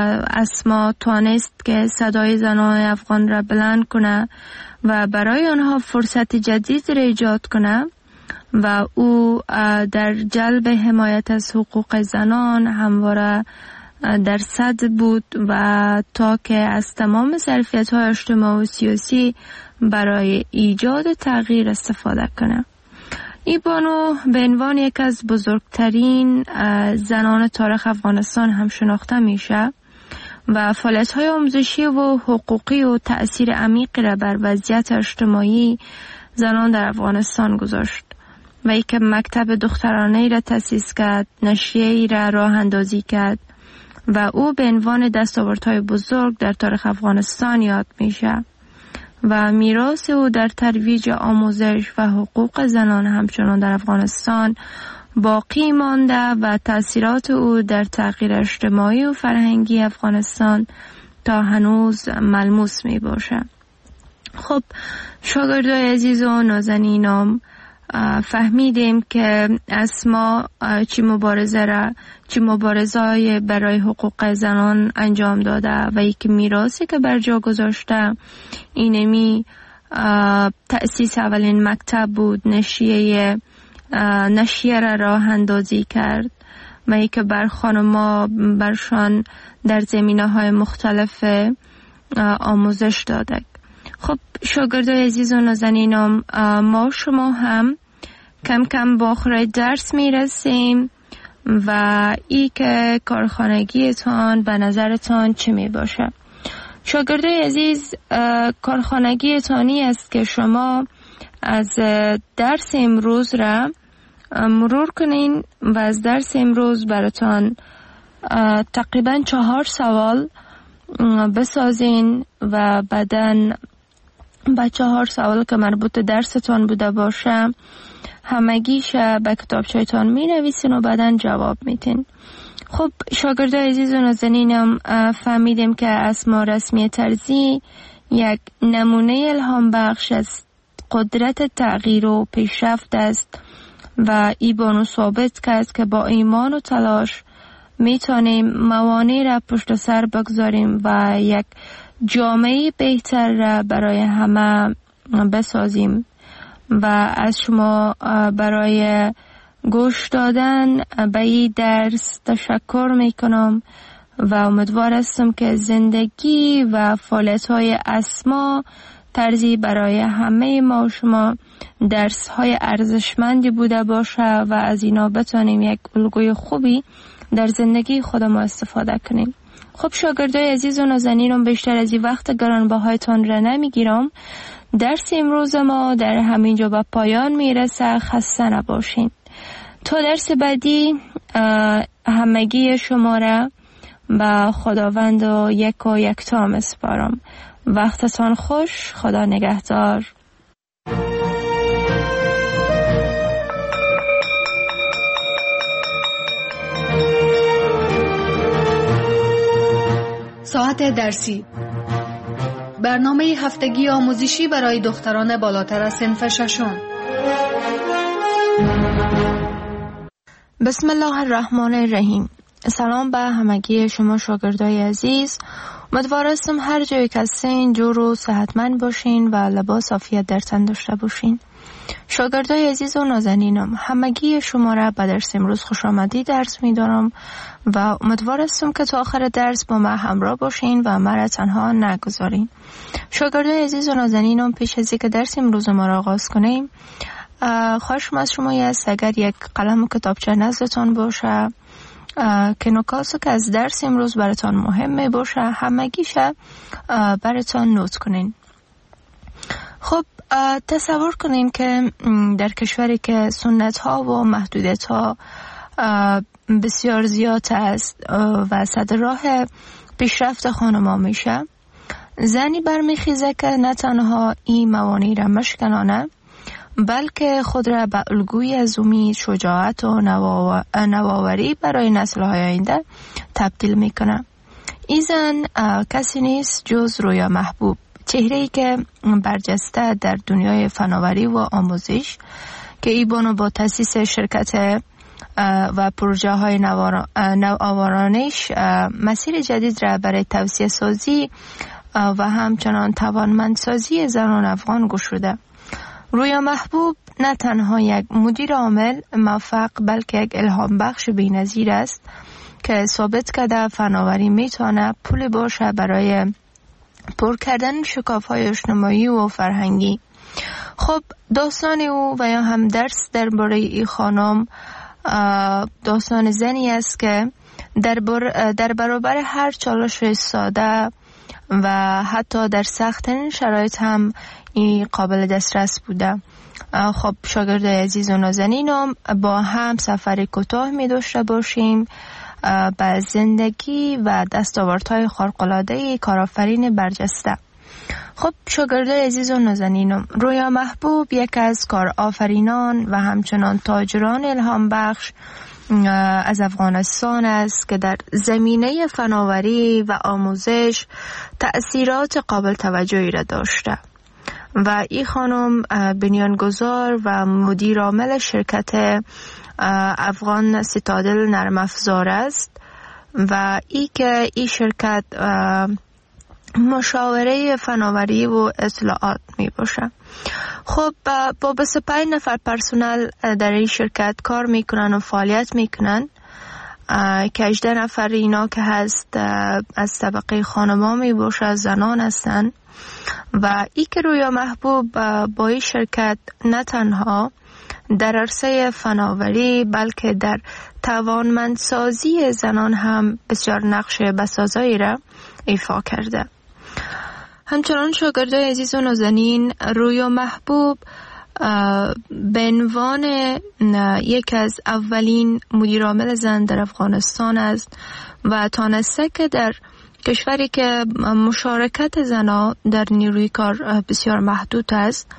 اسما توانست که صدای زنان افغان را بلند کنه و برای آنها فرصت جدید را ایجاد کنه و او در جلب حمایت از حقوق زنان همواره در صدر بود و تا که از تمام ظرفیت‌های اجتماعی و سیاسی برای ایجاد تغییر استفاده کنه. ای بانو به عنوان یک از بزرگترین زنان تاریخ افغانستان هم شناخته میشه و فعالیت‌های آموزشی و حقوقی و تأثیر عمیقی را بر وضعیت اجتماعی زنان در افغانستان گذاشت و ای که مکتب دخترانه را تأسیس کرد، نشریه‌ای را راه اندازی کرد و او به عنوان دستاوردهای بزرگ در تاریخ افغانستان یاد میشه و میراث او در ترویج آموزش و حقوق زنان همچنان در افغانستان باقی مانده و تأثیرات او در تغییر اجتماعی و فرهنگی افغانستان تا هنوز ملموس می باشه. خب شاگردای عزیز و نازنینم، فهمیدیم که اسما چی مبارزه را چی مبارزه‌ای برای حقوق زنان انجام داده و یک میراثی که بر جا گذاشته اینمی تأسیس اولین مکتب بود، نشریه نشریه را راه اندازی کرد و یک بر خانما برشان در زمینه‌های مختلف آموزش داده. خب شاگردای عزیز و نازنینم، ما شما هم کم کم با آخر درس میرسیم و ای که کارخانگیتان به نظرتان چه می باشه؟ شاگردای عزیز، کارخانگی تانی است که شما از درس امروز را مرور کنین و از درس امروز براتان تقریبا چهار سوال بسازین و بعدن با چهار سوال که مربوط درستان بوده باشه همگیش به کتابچه‌تان می نویسین و بعدن جواب میتین. خب شاگردای عزیز و نازنینم، فهمیدیم که اسما رسمی طرزی یک نمونه الهام بخش از قدرت تغییر و پیشرفت است و ایبان و ثابت کرد که با ایمان و تلاش میتونیم موانع را پشت سر بگذاریم و یک جامعه بهتر را برای همه بسازیم. و از شما برای گوش دادن به این درس تشکر میکنم و امیدوار هستم که زندگی و فعالیت‌های اسما طرزی برای همه ما و شما درس های ارزشمندی بوده باشه و از اینا بتانیم یک الگوی خوبی در زندگی خودمون استفاده کنیم. خب شاگردای عزیز و نازنینم، بیشتر از این وقت گرانبهایتان را نمیگیرم. درس امروز ما در همینجا به پایان میرسه. خسته نباشین. تا درس بعدی همگی شما را به خداوند و یک و یکتا میسپارم. وقتتان خوش. خدا نگهدار. ساعت درسی، برنامه هفتگی آموزشی برای دختران بالاتر از صنف ششم. بسم الله الرحمن الرحیم. سلام به همگی شما شاگردای عزیز. امیدوار هستم هر جایی که هستین جور و صحتمند باشین و لباس عافیت در تن داشته باشین. شاگردای عزیز و نازنینم، همگی شما را به درس امروز خوش آمدید درس می‌دارم و امیدوار هستم که تا آخر درس با من همراه باشین و مرا تنها نگذارین. شاگردای عزیز و نازنینم، پیش از اینکه درس امروز ما را آغاز کنیم، خواهشم از شما است اگر یک قلم و کتابچه نزدتان باشه که نکاتی که از درس امروز براتان مهمه باشه همگیشه براتان نوت کنین. خب تصور کنین که در کشوری که سنت ها و محدودیت ها بسیار زیاد است و صد راه پیشرفت خانما میشه، زنی برمیخیزه که نه تنها این موانع را مشکنانه بلکه خود را به الگوی از امید، شجاعت و نوآوری برای نسل‌های آینده تبدیل میکنه. این زن کسی نیست جز رویا محبوب، چهره‌ای که برجسته در دنیای فناوری و آموزش که ایبانو با تأسیس شرکت و پروژه های نوآورانش مسیر جدید را برای توسعه سازی و همچنان توانمندسازی زنان افغان گشوده. رویا محبوب نه تنها یک مدیر عامل موفق بلکه یک الهام بخش بی‌نظیر است که ثابت کرده فناوری میتونه پول باشه برای پر کردن شکاف‌های اجتماعی و فرهنگی. خب داستان او و یا هم درس درباره این خانم داستان زنی است که در, بر در برابر هر چالش ساده و حتی در سخت‌ترین شرایط هم این قابل دسترس بوده. خب شاگردای عزیز و نازنینم، با هم سفر کوتاه می داشته باشیم به زندگی و دستاوردهای خارق‌العاده کارآفرین برجسته. خب شاگردای عزیز و نازنینم، رویا محبوب یک از کارآفرینان و همچنان تاجران الهام بخش از افغانستان است که در زمینه فناوری و آموزش تأثیرات قابل توجهی را داشته و این خانم بنیانگذار و مدیر عامل شرکت افغان سیتادل نرم افزار است و ای که این شرکت مشاوره فناوری و اطلاعات می باشه. خب با بیست و پنج نفر پرسنل در این شرکت کار میکنن و فعالیت میکنن که هجده نفر اینا که هست از طبقه خانما می باشه، زنان هستن و ای که رویا محبوب با این شرکت نه تنها در عرصه فناوری بلکه در توانمندسازی زنان هم بسیار نقش بسازایی را ایفا کرده. همچنان شاگردای عزیز و نازنین، رویا محبوب به عنوان یک از اولین مدیرعامل زن در افغانستان است و تانسته که در کشوری که مشارکت زنها در نیروی کار بسیار محدود است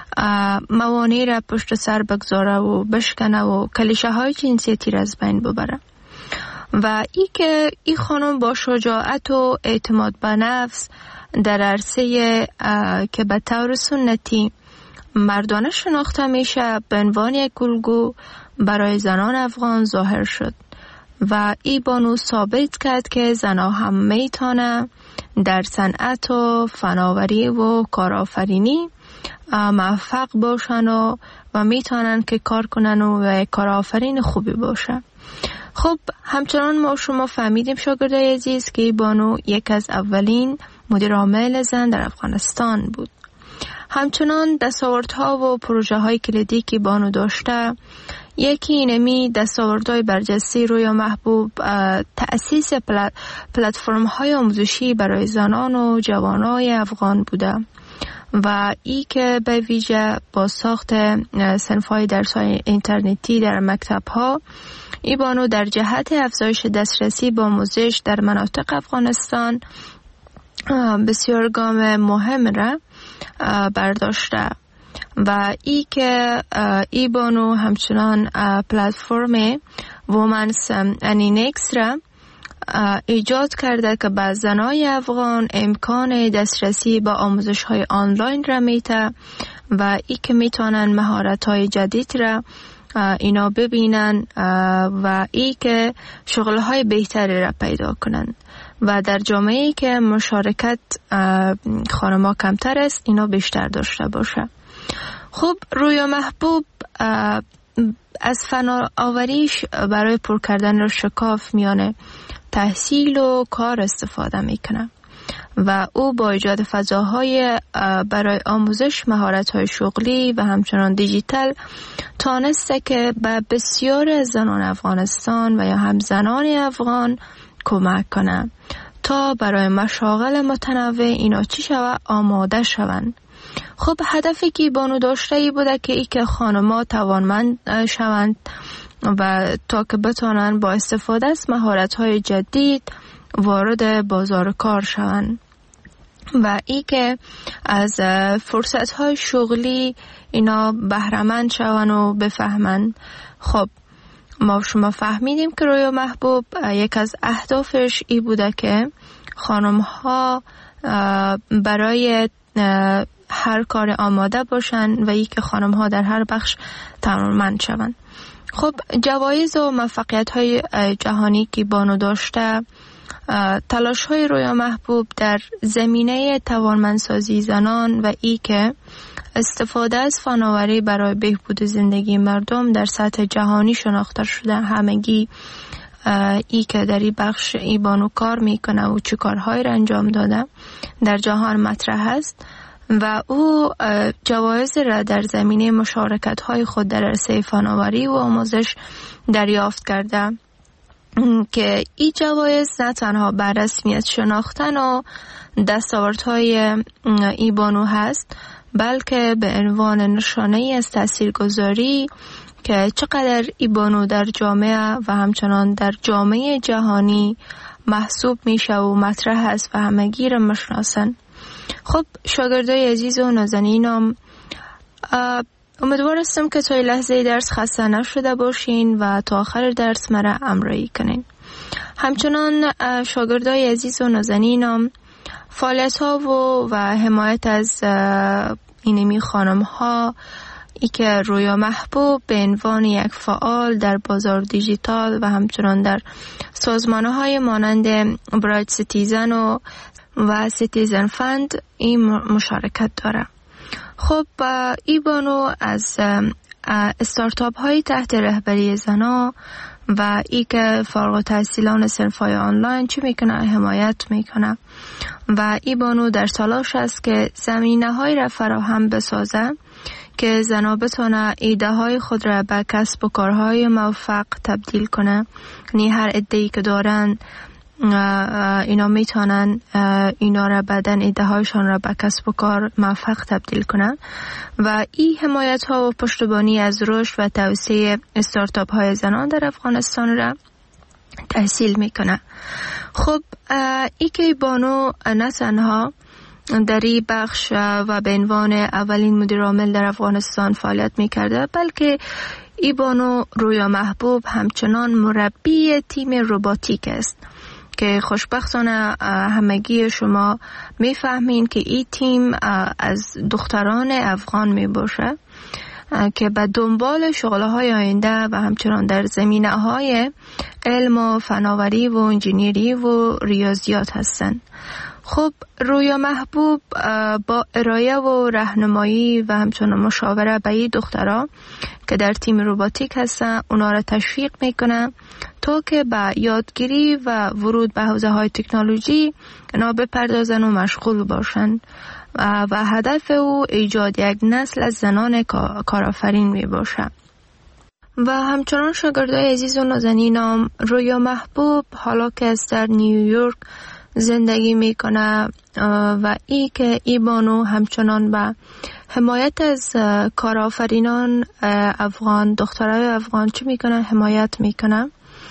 موانع را پشت سر بگذاره و بشکنه و کلیشه های جنسیتی را از بین ببره. و ای که این خانم با شجاعت و اعتماد به نفس در عرصه که به طور سنتی مردانه شناخته میشه به عنوان یک الگو برای زنان افغان ظاهر شد و ای بانو ثابت کرد که زنها هم میتونه در صنعت و فناوری و کارآفرینی موفق باشن و, و میتونن که کار کنن و کارآفرین خوبی باشه. خب همچنان ما شما فهمیدیم شاگردای عزیز که ای بانو یک از اولین مدیر عامل زن در افغانستان بود. همچنان دستاوردها و پروژه های کلیدی که بانو داشته، یکی اینمی دستاوردهای برجسته رویا محبوب تأسیس پلتفرم های آموزشی برای زنان و جوانای افغان بوده و ای که به ویژه با ساخت صنف‌های درس‌های اینترنتی در مکتب‌ها، ای بانو در جهت افزایش دسترسی به آموزش در مناطق افغانستان بسیار گام مهم را برداشته و ای که ای بانو همچنان پلتفرم وومنز انینکس را ایجاد کرده که به زنای افغان امکان دسترسی به آموزش های آنلاین را میته و ای که میتونن مهارت های جدید را اینا ببینن و ای که شغل های بهتری را پیدا کنن و در جامعه‌ای که مشارکت خانم‌ها کمتر است اینا بیشتر داشته باشه. خب رویا محبوب از فناوریش برای پر کردن شکاف میانه تحصیل و کار استفاده میکنه و او با ایجاد فضاهای برای آموزش مهارت‌های شغلی و همچنان دیجیتال تانسته که به بسیار از زنان افغانستان و یا هم زنان افغان کمک کنه تا برای مشاغل متنوع اینا چی شود آماده شوند. خب هدفی که بانو داشته ای بوده که ای که خانم‌ها توانمند شوند و تا که بتانن با استفاده از مهارت‌های جدید وارد بازار کار شوند و ای که از فرصت‌های شغلی اینا بهره‌مند شوند و بفهمند. خب ما شما فهمیدیم که رویا محبوب یک از اهدافش ای بوده که خانم‌ها برای هر کار آماده باشن و ای که خانم‌ها در هر بخش توانمند شوند. خب جوایز و موفقیت‌های جهانی که بانو داشته، تلاش‌های رویا محبوب در زمینه توانمندسازی زنان و ای که استفاده از فناوری برای بهبود زندگی مردم در سطح جهانی شناخته شده. همگی ای که در این بخش ای بانو کار میکنه و چه کارهایی را انجام داده در جهان مطرح است و او جوایز را در زمینه مشارکت های خود در عرصه فناوری و آموزش دریافت کرده که این جوایز نه تنها بر رسمیت شناختن و دستاوردهای ای بانو هست بلکه به عنوان نشانه از تاثیرگذاری که چقدر ای بانو در جامعه و همچنان در جامعه جهانی محسوب میشه و مطرح است و همگی را میشناسن. خب شاگردای عزیز و نازنینم، امیدوار هستم که تا لحظه درس خسته نشده باشین و تا آخر درس مرا همراهی کنین. همچنان شاگردای عزیز و نازنینم، فعالیت ها و, و حمایت از اینمی خانم ها ای که رویا محبوب به عنوان یک فعال در بازار دیجیتال و همچنان در سازمانه های مانند برایت سیتیزن و و سیتیزن فند این مشارکت داره. خب ای بانو از استارتاپ های تحت رهبری زنا و ای که فارغ التحصیلان صنف‌های آنلاین چی میکنه حمایت میکنه و ای بانو در تلاش است که زمینه های را فراهم بسازه که زنا بتونه ایده های خود را به کسب و کارهای موفق تبدیل کنه. یعنی هر ایده‌ای که دارن اینا میتونن اینا را بعدن ایده هایشان را به کسب و کار موفق تبدیل کنن و این حمایت ها و پشتیبانی از رشد و توسعه استارتاپ های زنان در افغانستان را تحصیل میکنه. خب ای که بانو نه تنها در این بخش و به عنوان اولین مدیر عامل در افغانستان فعالیت میکرده، بلکه ای بانو رویا محبوب همچنان مربی تیم روباتیک است که خوشبختانه همگی شما میفهمین که این تیم از دختران افغان می باشه که به دنبال شغل‌های آینده و همچنان در زمینه‌های علم و فناوری و انجینیری و ریاضیات هستند. خب رویا محبوب با ارائه و راهنمایی و همچنان مشاوره به این دخترها که در تیم روباتیک هستن اونا را تشویق میکنه تا که به یادگیری و ورود به حوزه های تکنولوژی اونا بپردازن و مشغول باشن و هدف او ایجاد یک نسل از زنان کارآفرین می باشه. و همچنان شاگردای عزیز و نازنینم، رویا محبوب حالا که از در نیویورک زندگی میکنه و ای که ای بانو همچنان به حمایت از کارآفرینان افغان، دخترای افغان چی میکنه؟ حمایت میکنه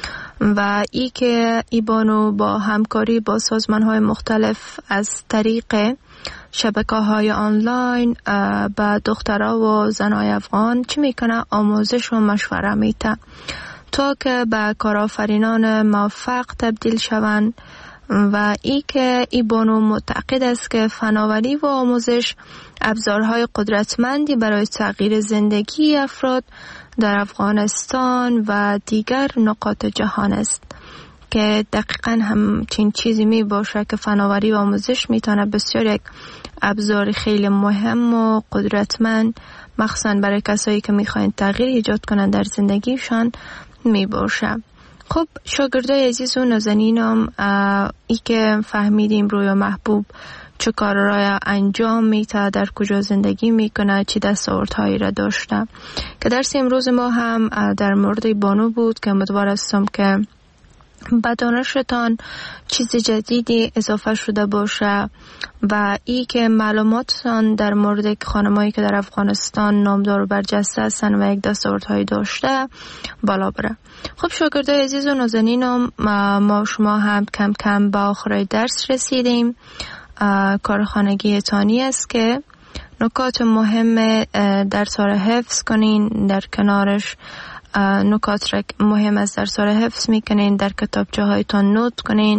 و ای که ای بانو با همکاری با سازمان های مختلف از طریق شبکه های آنلاین به دخترها و زنای افغان چی میکنه؟ آموزش و مشوره میده تا که به کارآفرینان موفق تبدیل شوند. و ای که ای بانو معتقد است که فناوری و آموزش ابزارهای قدرتمندی برای تغییر زندگی افراد در افغانستان و دیگر نقاط جهان است که دقیقاً همچین چیزی می باشه که فناوری و آموزش میتونه بسیار یک ابزار خیلی مهم و قدرتمند مخصوصاً برای کسایی که میخواین تغییر ایجاد کنن در زندگیشان می باشه. خب شاگردای عزیز و نازنینم، ای که فهمیدیم رویا محبوب چه کار را انجام میده، در کجا زندگی میکنه، چی دستاوردهایی را داشته، که درس امروز ما هم در مورد بانو بود که امیدوار هستم که به دانشتان چیز جدیدی اضافه شده باشه و ای که معلوماتتان در مورد خانمایی که در افغانستان نامدار و برجسته هستن و یک دستاوردهایی داشته بالا بره. خب شاگردای عزیز و نازنینم، ما شما هم کم کم به آخر درس رسیدیم. کار خانگی تانی است که نکات مهم درس را حفظ کنین، در کنارش نکات را مهم از درس را حفظ میکنین، در کتابچه هایتان نوت کنین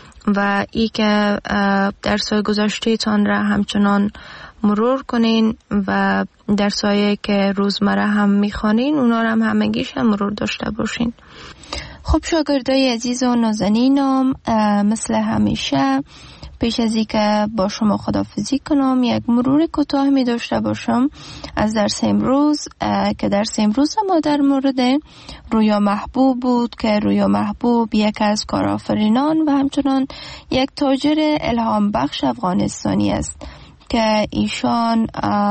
و ای که درس های گذشته تان را همچنان مرور کنین و درس هایی که روزمره هم میخوانین اونا را هم همگیش هم مرور داشته باشین. خب شاگردای عزیز و نازنینم، مثل همیشه پیش از اینکه با شما خداحافظی کنم یک مرور کوتاه می داشته باشم از درس امروز که درس امروز ما در مورد رویا محبوب بود که رویا محبوب یک از کارآفرینان و همچنان یک تاجر الهام بخش افغانستانی است که ایشان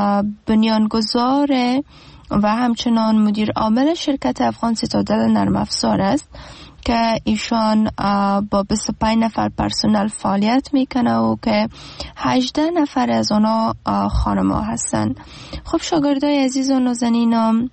بنیانگذار و همچنان مدیر عامل شرکت افغان سیتادل نرم افزار است که ایشان با بیست و پنج نفر پرسنل فعالیت میکنه و که هجده نفر از اونا خانم‌ها هستن. خب شاگردای عزیز و نازنینم،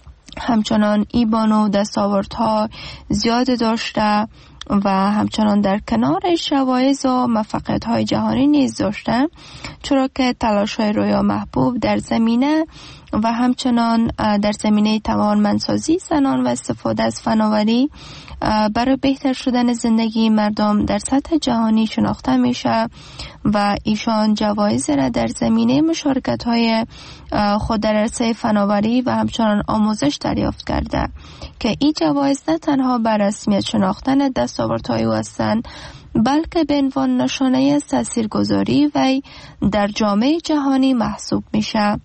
همچنان ای بانو دستاوردها زیاد داشته و همچنان در کنارش جوایز و موفقیت‌های جهانی نیز داشته، چرا که تلاش‌های رویا محبوب در زمینه و همچنان در زمینه توانمندسازی زنان و استفاده از فناوری برای بهتر شدن زندگی مردم در سطح جهانی شناخته میشه و ایشان جوایز را در زمینه مشارکت‌های خود در عرصه فناوری و همچنان آموزش دریافت کرده که این جوایز نه تنها بر رسمیت شناختن دستاوردهای او هستند بلکه به عنوان نشانه از تاثیرگذاری وی در جامعه جهانی محسوب میشه.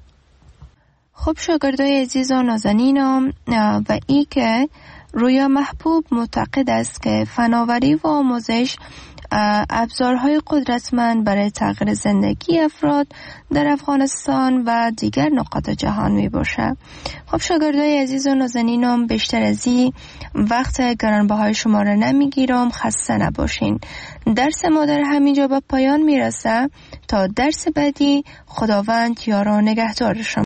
خب شاگردای عزیز و نازنینم، و ای که رویا محبوب معتقد است که فناوری و آموزش ابزارهای قدرتمند برای تغییر زندگی افراد در افغانستان و دیگر نقاط جهان می باشه. خب شاگردای عزیز و نازنینم، بیشتر از این وقت گرانبهای شما را نمیگیرم، خسته نباشین. درس ما در همینجا به پایان میرسه. تا درس بعدی، خداوند یار و نگهدار شما.